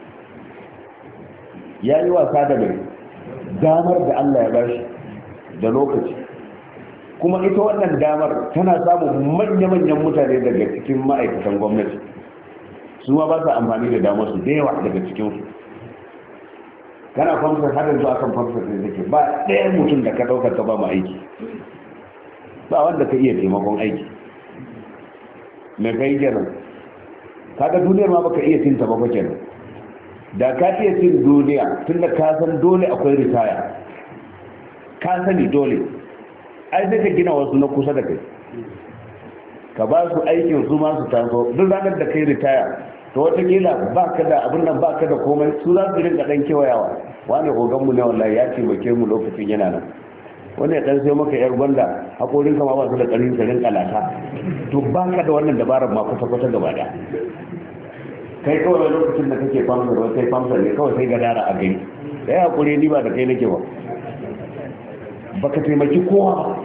A: Ya yi wasa da mai damar da Allah ya bashi da lokaci, kuma ita wannan damar tana samun manya-manyan mutane daga cikin ma'aikatan gwamnati, su ma ba su amfani da damar su da yawa daga cikinsu. Kana famsa har yanzu akan famsa sai zake ba ɗaya mutum da ka ɗaukar ka ba mu aiki, ba wanda ka iya taimakon aiki. Me kai kenan? Kaga duniyar ma baka iya tinta ba kenan. Da ka iya cin duniya, tun da ka san dole akwai ritaya, ka sani dole, ai sai ka gina wasu na kusa da kai, ka ba su aikin su ma su taso. Duk ranar da kai ritaya, to watakila ba ka da abin nan, ba ka da komai, su za su rinka ɗan kewayawa. Wani oganmu ne wallahi ya taimake mu lokacin yana nan, wani ya ɗan sai maka yar gwanda, haƙorin kama ba su da ƙarfin ka rinka lata. To ba ka da wannan dabarar ma kwata-kwata gaba ɗaya. Kai kawai lokacin da kake famsar wai kai famsar ne kawai sai gadara a gani, da ya haƙuri ni ba da kai nake ba, baka taimaki kowa ba.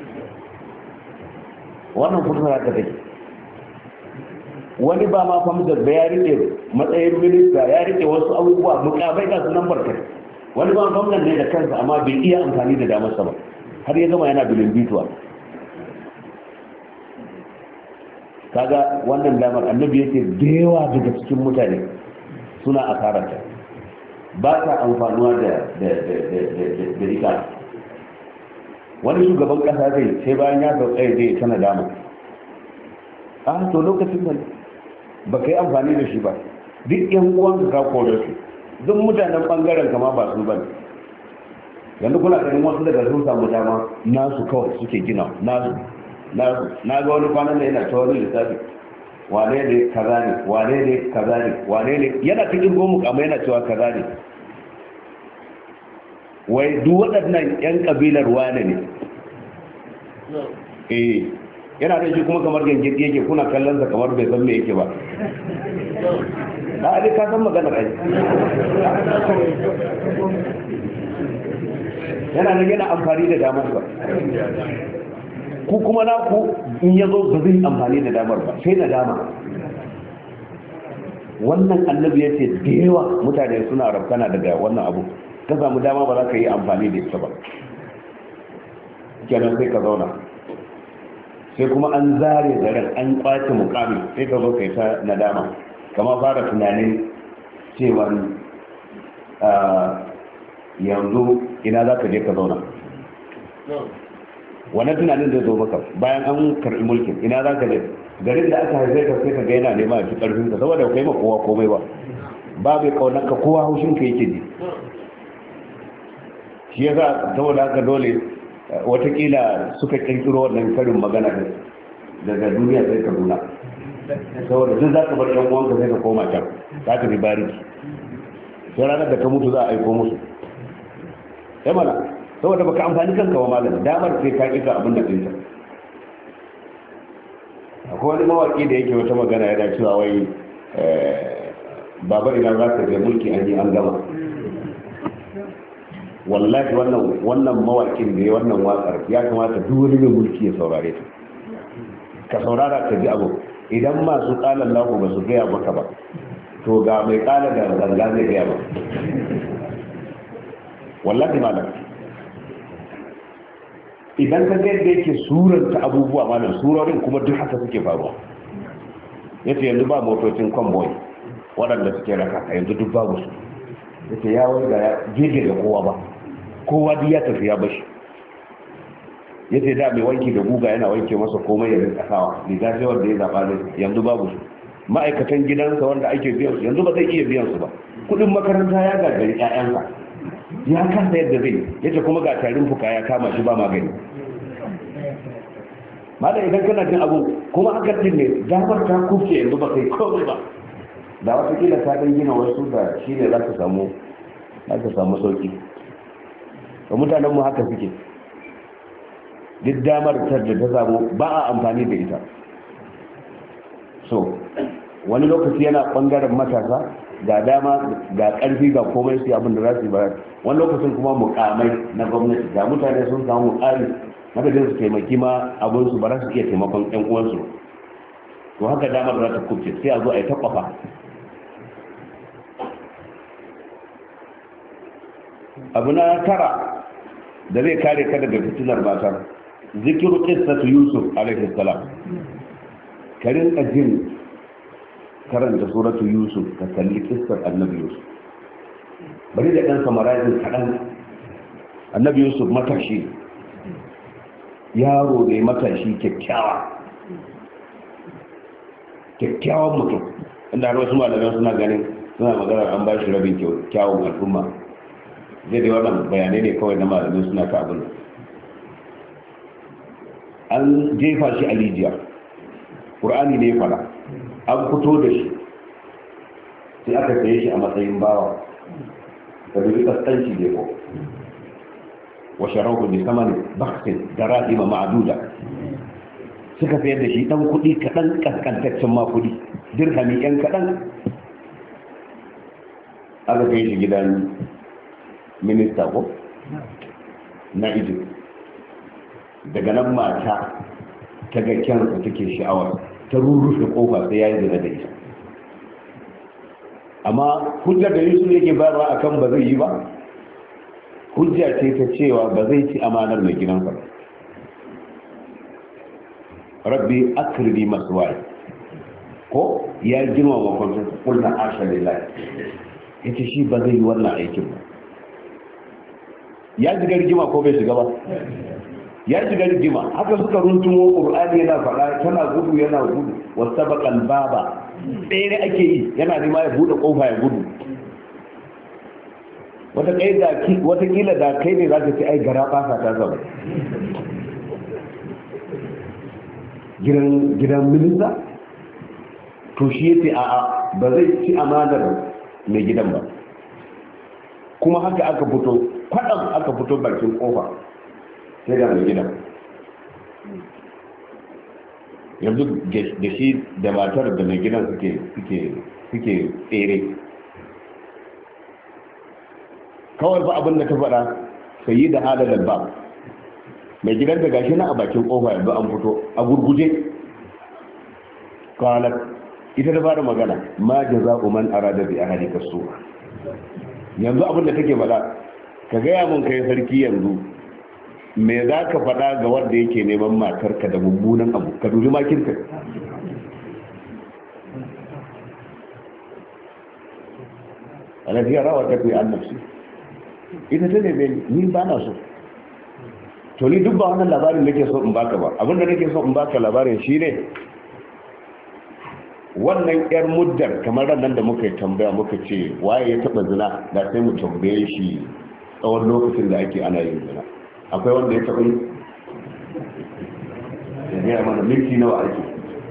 A: Wannan fursa ta take. Wani ba ma famsar da ya rike matsayin minista, ya rike wasu abubuwa mukamai ga sunan barkai. Wani ba gwamnan ne da kansa amma bai iya amfani da damarsa ba, har ya zama yana bilin bituwa. Kaga wannan damar annabi yake da yawa daga cikin mutane suna asararta. ba ta amfanuwa da ita. Wani shugaban kasa zai sai bayan ya sauka zai ta nadama, to lokacin da ba ka yi amfani da shi ba, duk yan uwan ka kore su, duk mutanen bangaren kama ba su ba. Yanzu kuna ganin wasu daga sun samu dama nasu kawai suke gina nasu. Na ga wani kwanan da yana ta wani lissafi, wane ne kaza ne, wane ne kaza ne, wane ne yana cikin gomu kama yana cewa kaza ne. Wai duk waɗannan 'yan ƙabilar wane ne. Yana da shi kuma kamar gangan yake, kuna kallon sa kamar bai san me yake ba. Na dai ka san maganar ai. Yana nan yana amfani da damar ba. Ku kuma naku in ya zo ba zai amfani da damar ba, sai na dama. Wannan annabi ya ce da yawa mutane suna rafkana daga wannan abu. Ka samu dama ba za ka yi amfani da ita ba, kenan sai ka zauna, sai kuma an zare zaren an kwace mukami, sai ka zo kai ta nadama, kama fara tunanin cewa yanzu ina za ka je ka zauna. Wannan tunanin zai zo maka bayan an karɓi mulkin, ina za ka je, garin da aka haife ka sai ka ga yana nema shi karfin ka, saboda kai ma kowa komai ba bai kaunar ka, kowa haushin ka yake ji. Shi yasa saboda haka dole watakila suka kirkiro wannan karin magana daga duniya sai ka nuna, saboda duk za ka bar yan uwanka sai ka koma can, za ka bi bariki, sai ranar da ka mutu za a aiko musu. Sai mana saboda baka amfani kanka wa malam, damar sai ka kika abin da kinta. Akwai wani mawaki da yake wata magana yana cewa wai babar ina za ka je mulki an yi an gama. Wallahi wannan mawakin da ya wannan wakar ya kamata duk wani mai mulki ya saurare ta, ka saurara ka ji abu. Idan masu kalan lahu ba su gaya maka ba, to ga mai kala da zanga zai gaya ba. Wallahi malam, idan ka ga yadda yake suranta abubuwa malam, surorin kuma duk haka suke faruwa. Yace yanzu ba motocin convoy waɗanda suke raka a yanzu duk babu su. Yace ya wai ga gege da kowa ba, kowa duk ya tafi ya bashi. Yace da mai wanki da guga yana wanke masa komai ya rinka sawa, riga sai wanda ya zaba ne, yanzu babu su. Ma'aikatan gidansa wanda ake biyan su yanzu ba zai iya biyan su ba. Kudin makaranta ya gagari ƴaƴansa, ya kasa yadda zai. Yace kuma ga tarin fuka ya kama shi ba magani. Malam idan kana jin abu kuma hakan din ne, damar ta kuke yanzu ba kai komai ba. Da wata kila ta dan gina wasu da shi ne za ka samu sauki. Da mutanenmu haka suke, duk damar da ta samu ba a amfani da ita. So wani lokaci yana bangaren matasa, ga dama ga karfi ga komai su abin da za su yi ba. Wani lokacin kuma mukamai na gwamnati, ga mutane sun samu mukami madadin su taimaki ma abin su ba za su iya taimakon ƴan uwansu. To haka damar za ta kubce, sai a zo a yi ta kwafa. Abu na tara da zai kare ka daga fitinar matar, zikiru qissatu Yusuf alaihi salam. Ka rinka jin karanta suratu Yusuf, ka kalli kissar annabi Yusuf. Bari da ɗan samarazin kaɗan. Annabi Yusuf matashi, yaro ne matashi kyakkyawan mutum, inda har wasu malamai suna ganin suna magana an ba shi rabin kyawun al'umma. Zai dai wannan bayanai ne kawai na malamai suna ta abin. An jefa shi a rijiya, ƙur'ani ne fara, an fito da shi sai aka saye shi a matsayin bawa da dubi kaskanci ne ko wa sharahu bi samanin baksin darahima ma'duda. Suka sayar da shi dan kuɗi kaɗan, kaskantaccen ma kuɗi, dirhami ƴan kaɗan. Aka kai shi gidan minista ko na Egypt. Daga nan mata ta ga kyansa take sha'awar, ta rurrufe kofa sai ya yi zina da ita. Amma hujjar da Yusuf yake bayarwa akan ba zai yi ba, hujja ce ta cewa ba zai ci amanar mai gidansa ba. Rabbi akrimi maswai, ko ya girma makwancin kulna asha lillahi, ya ce shi ba zai yi wannan aikin ba. Ya shiga rigima ko bai shiga ba? Ya shiga rigima. Haka suka runtumo ƙur'ani yana faɗa, tana gudu yana gudu, wasta baƙal baba ɗaya ake yi, yana nema ya buɗe ƙofa ya gudu. Watakila da kai ne za ka ce ai gara ɓasa ta zama gidan minista, to shi yace a'a ba zai ci amanar mai gidan ba. Kuma haka aka fito kwaɗan aka fito bakin ƙofa sai da mai gidan, yanzu da shi da matar da mai gidan suke tsere. Kawai ba abin da ta faɗa sai yi da halalar ba mai gidan da gashi na a bakin ƙofa yanzu an fito a gurguje. Kawalar ita da fara magana, ma jaza'u man arada bi ahlika su. Yanzu abin da take faɗa, ka gaya mun kai sarki yanzu me za ka faɗa ga wanda yake neman matarka da mummunan abu, ka dubi makinka. Alafiya rawar tafi annabci ita ta neme ni ba na so. To ni duk ba wannan labarin nake so in baka ba, abinda nake so in baka labarin shine wannan yar muddar, kamar nan da muka yi tambaya muka ce waye ya taba zina, da sai mu tambaye shi tsawon lokacin da ake ana yin zina. Akwai wanda ya taba yi? Ya gaya mana minti nawa ake?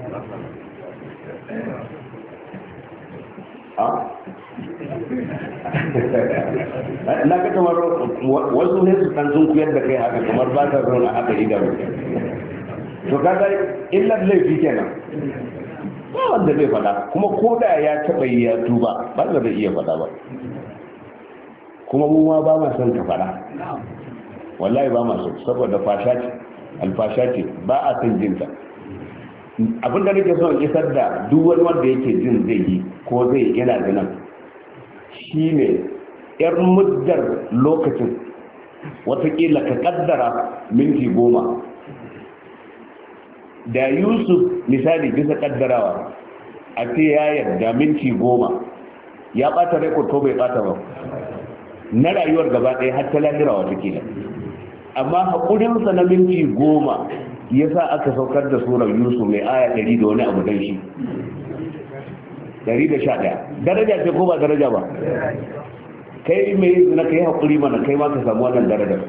A: Na ga kamar wasu ne su kan sun kuyar da kai haka, kamar ba ta zaune a haka idanu. To kaga illar laifi kenan, ba wanda zai faɗa, kuma ko da ya taɓa yi ya tuba ba zai iya faɗa ba. Kuma mu ma ba ma son ka faɗa, wallahi ba ma son, saboda alfasha ce ba a son jinta. Abin da nake son isar da duk wani wanda yake jin zai yi ko zai yana ganin shi ne yar muddar lokacin, watakila ka kaddara minti 10 da Yusuf misali bisa kaddarawa a ce ya yarda minti 10 ya bata rekord ko bai bata ba na rayuwar gaba ɗaya har ta lahira watakila. Amma haƙurinsa na minti 10 ya sa aka saukar da surar Yusuf mai aya 100 da wani abu dan shi 111. Daraja ce ko ba daraja ba? Kai mai zina kai haƙuri mana, kai ma ka samu wannan darajar.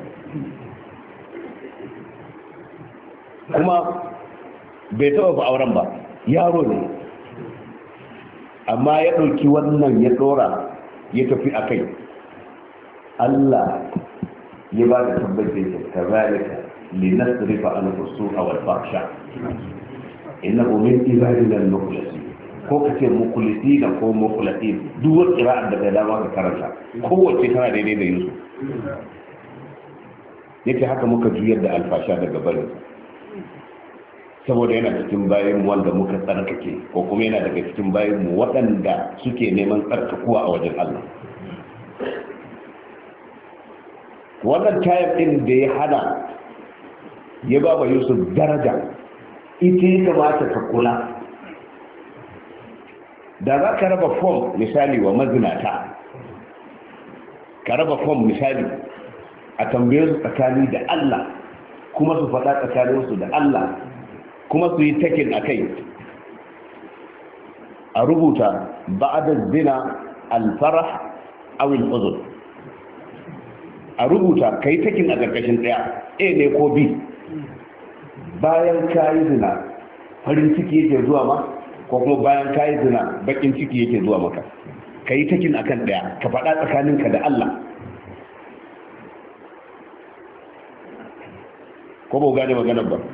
A: Kuma bai taɓa ba auren ba, yaro ne, amma ya ɗauki wannan ya ɗora ya tafi a kai. Allah ya ba da tabbace ta zalika linasrifa anhu su'a wal fahsha innahu min ibadina al-mukhlasin, ko kace mukhlisina ko mukhlasin, duk wata qira'ar da kai dama ka karanta kowace tana daidai da Yusuf. Yake haka muka juyar da alfasha daga barin, saboda yana cikin bayan wanda muka tsarkake, ko kuma yana daga cikin bayan mu waɗanda suke neman tsarkakuwa a wajen Allah. Wannan tayar ɗin da ya hana ya ba wa Yusuf daraja, ita ya kamata ka kula. Da za ka raba fom misali wa mazinata, ka raba fom misali a tambaye su tsakani da Allah, kuma su faɗa tsakaninsu da Allah, kuma su yi takin a kai, a rubuta ba'adar zina alfarah awil huzur, a rubuta ka yi takin a ƙarƙashin ɗaya a ne ko b. Bayan ka yi zina farin ciki yake zuwa ma, ko kuma bayan ka yi zina baƙin ciki yake zuwa maka, ka yi takin akan ɗaya, ka faɗa tsakaninka da Allah. Ko ba gane maganar ba?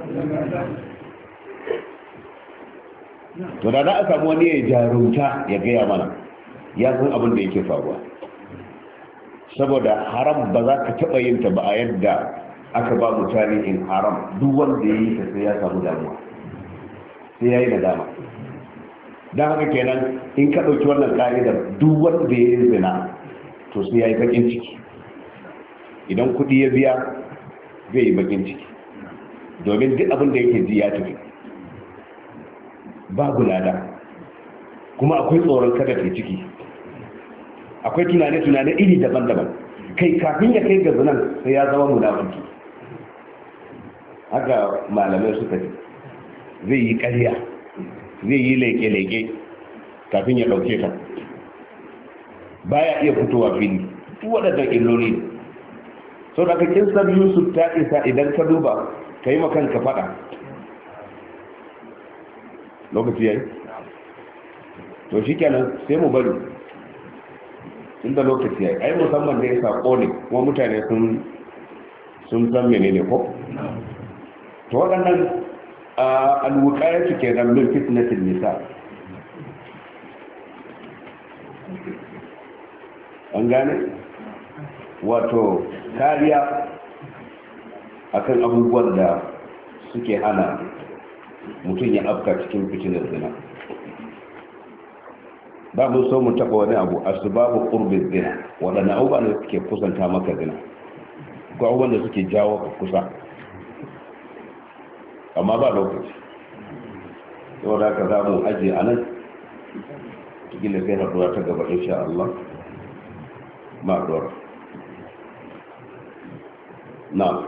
A: To da za a samu wani ya jarumta ya gaya mana, ya san abin da yake faruwa. Saboda haram ba za ka taɓa yin ta ba a yadda aka ba mu tarihin haram, duk wanda ya yi ta sai ya samu damuwa, sai ya yi nadama. Don haka kenan in ka ɗauki wannan ƙa'idar, duk wanda ya yi zina to sai ya yi baƙin ciki. Idan kuɗi ya biya zai yi baƙin ciki, domin duk abin da yake ji ya tafi, babu lada, kuma akwai tsoron kada ta ciki, akwai tunane iri daban-daban, kai kafin ya kai ga zinan sai ya zama munafiki. Haka malamai suka ce zai yi ƙarya, zai yi leke-leke kafin ya ɗauke ta, baya iya fitowa fili. Duk waɗannan illoli ne. Sau da kakin sab Yusuf ta isa idan ka duba ka yi makanka faɗa. Lokaci ya yi? To shi kenan sai mu bari inda lokaci ya yi. Ai musamman da ya saƙo ne kuma mutane sun san menene ko? To waɗannan alwuƙayar su ke nan min fitnatin nisa. An gane? Wato kariya akan abubuwan da suke hana mutum ya afka cikin fitinar zina. Ba mu so mu taɓa wani abu asbabu qurbin zina, waɗanne abubuwan da suke kusanta maka zina ko abubuwan da suke jawo ka kusa, amma ba lokaci. Yau da ka za mu ajiye a nan, cikin da sai haɗuwa ta gaba insha Allah ma ɗora. Na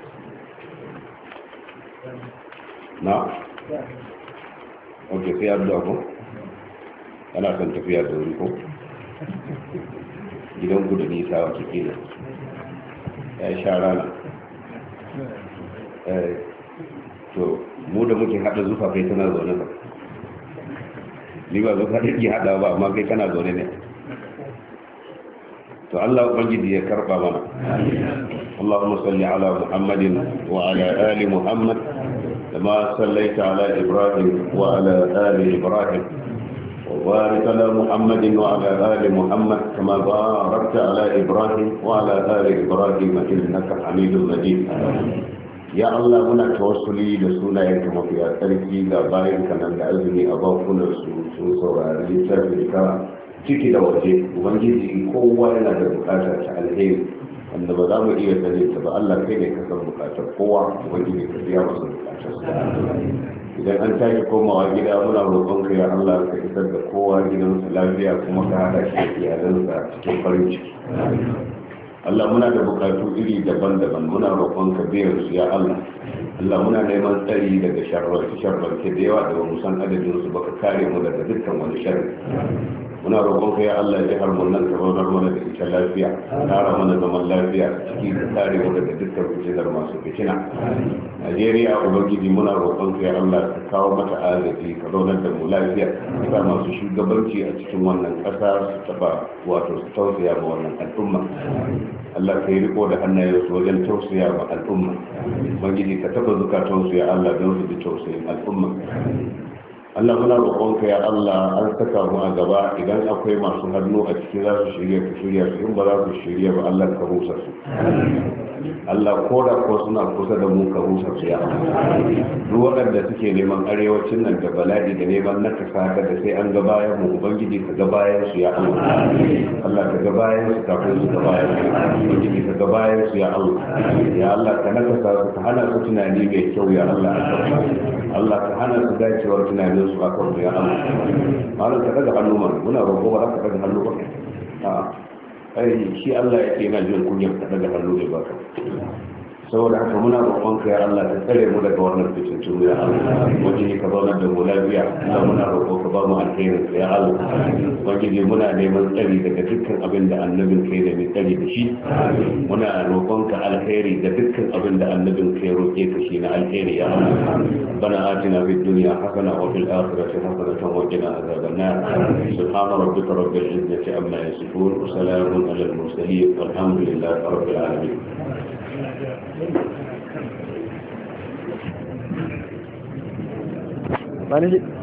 A: ok, sai ya zuwa ko? Ana son tafiya da wuri ko? Gidanku da nisa wata kila ya sha rana. To mu da muke hada zufa kai tana zaune ba, ni ba zufa da ke hada ba, amma kai kana zaune ne. To Allah ubangiji ya karba mana. Allahumma salli ala Muhammadin wa ala ali Muhammad kama sallaita ala Ibrahim wa ala ali Ibrahim wa barik ala Muhammadin wa ala ali Muhammad kama barakta ala Ibrahim wa ala ali Ibrahim innaka Hamidum Majid. Ya Allah, muna tawassuli da sunayenka mafiya tsarki ga bayan kanan da azumi a bakunan su sun saurari littafin ka ciki da waje. Ubangiji kowa yana da bukatar ta alheri wanda ba za mu iya sani ta ba. Allah kai ne ka san bukatar kowa, ubangiji ka biya masa bukatar sa. Idan an tashi komawa gida muna roƙon ka ya Allah ka isar da kowa gidansa lafiya kuma ka haɗa shi da iyalansa cikin farin ciki. Allah, muna da bukatu iri daban-daban, muna roƙon ka biyan su ya Allah. Allah, muna neman tsari daga sharbarci da yawa da ba mu san adadin su baka kare mu daga dukkan wani sharri. Muna roƙon ka ya Allah, jihar mu nan ka zaunar mana da ita lafiya, ƙara mana zaman lafiya ciki da kare mu daga dukkan fitinar masu fitina. Najeriya ubangiji muna roƙon ka ya Allah ka kawo mata agaji, ka zaunar da mu lafiya, ka sa masu shugabanci a cikin wannan ƙasa su taɓa wato su tausaya ma wannan al'umma. Allah ka yi riko da hannayensu wajen tausaya ma al'umma. Ubangiji ka taɓa zukatansu ya Allah don su ji tausayin al'umma. Allah, muna roƙonka ya Allah, an saka mu a gaba, idan akwai masu hannu a ciki za su shirya ka shirya su, in ba za su shirya ba Allah ka rusa su. Allah, ko da ko suna kusa da mu ka rusa su ya Allah. Duk waɗanda suke neman arewacin nan da bala'i da neman nakasa da sai an ga bayan mu, ubangiji ka ga bayan su ya Allah. Allah ka ga bayan su kafin su ga bayan su, ubangiji ka ga bayan su ya Allah. Ya Allah, ka nakasa su, ka hana su tunani mai kyau ya Allah. Allah, ka hana su dacewar tunani su a kan ya Allah. Malam ka daga hannu mana, muna roƙo ba za ka daga hannu ba. Ai shi Allah yake yana jin kunyar ka daga hannu ne ba ka. Saboda haka muna roƙon ka ya Allah ka tsare mu daga wannan fitintun ya Allah. Wajen ka zauna da mu lafiya, Allah muna roƙo ka ba mu alheri ya Allah. Wajen muna neman tsari daga dukkan abin da annabin kai da mai tsari da shi. Muna roƙon ka alheri da dukkan abin da annabin kai roƙe ka shi na alheri ya Allah. Bana atina fid dunya hasana wa fil akhirati hasanatan wa qina adhaban nar. Subhana rabbika rabbil izzati amma yasifun wa salamun alal mursalin walhamdulillahi rabbil alamin.
B: Mana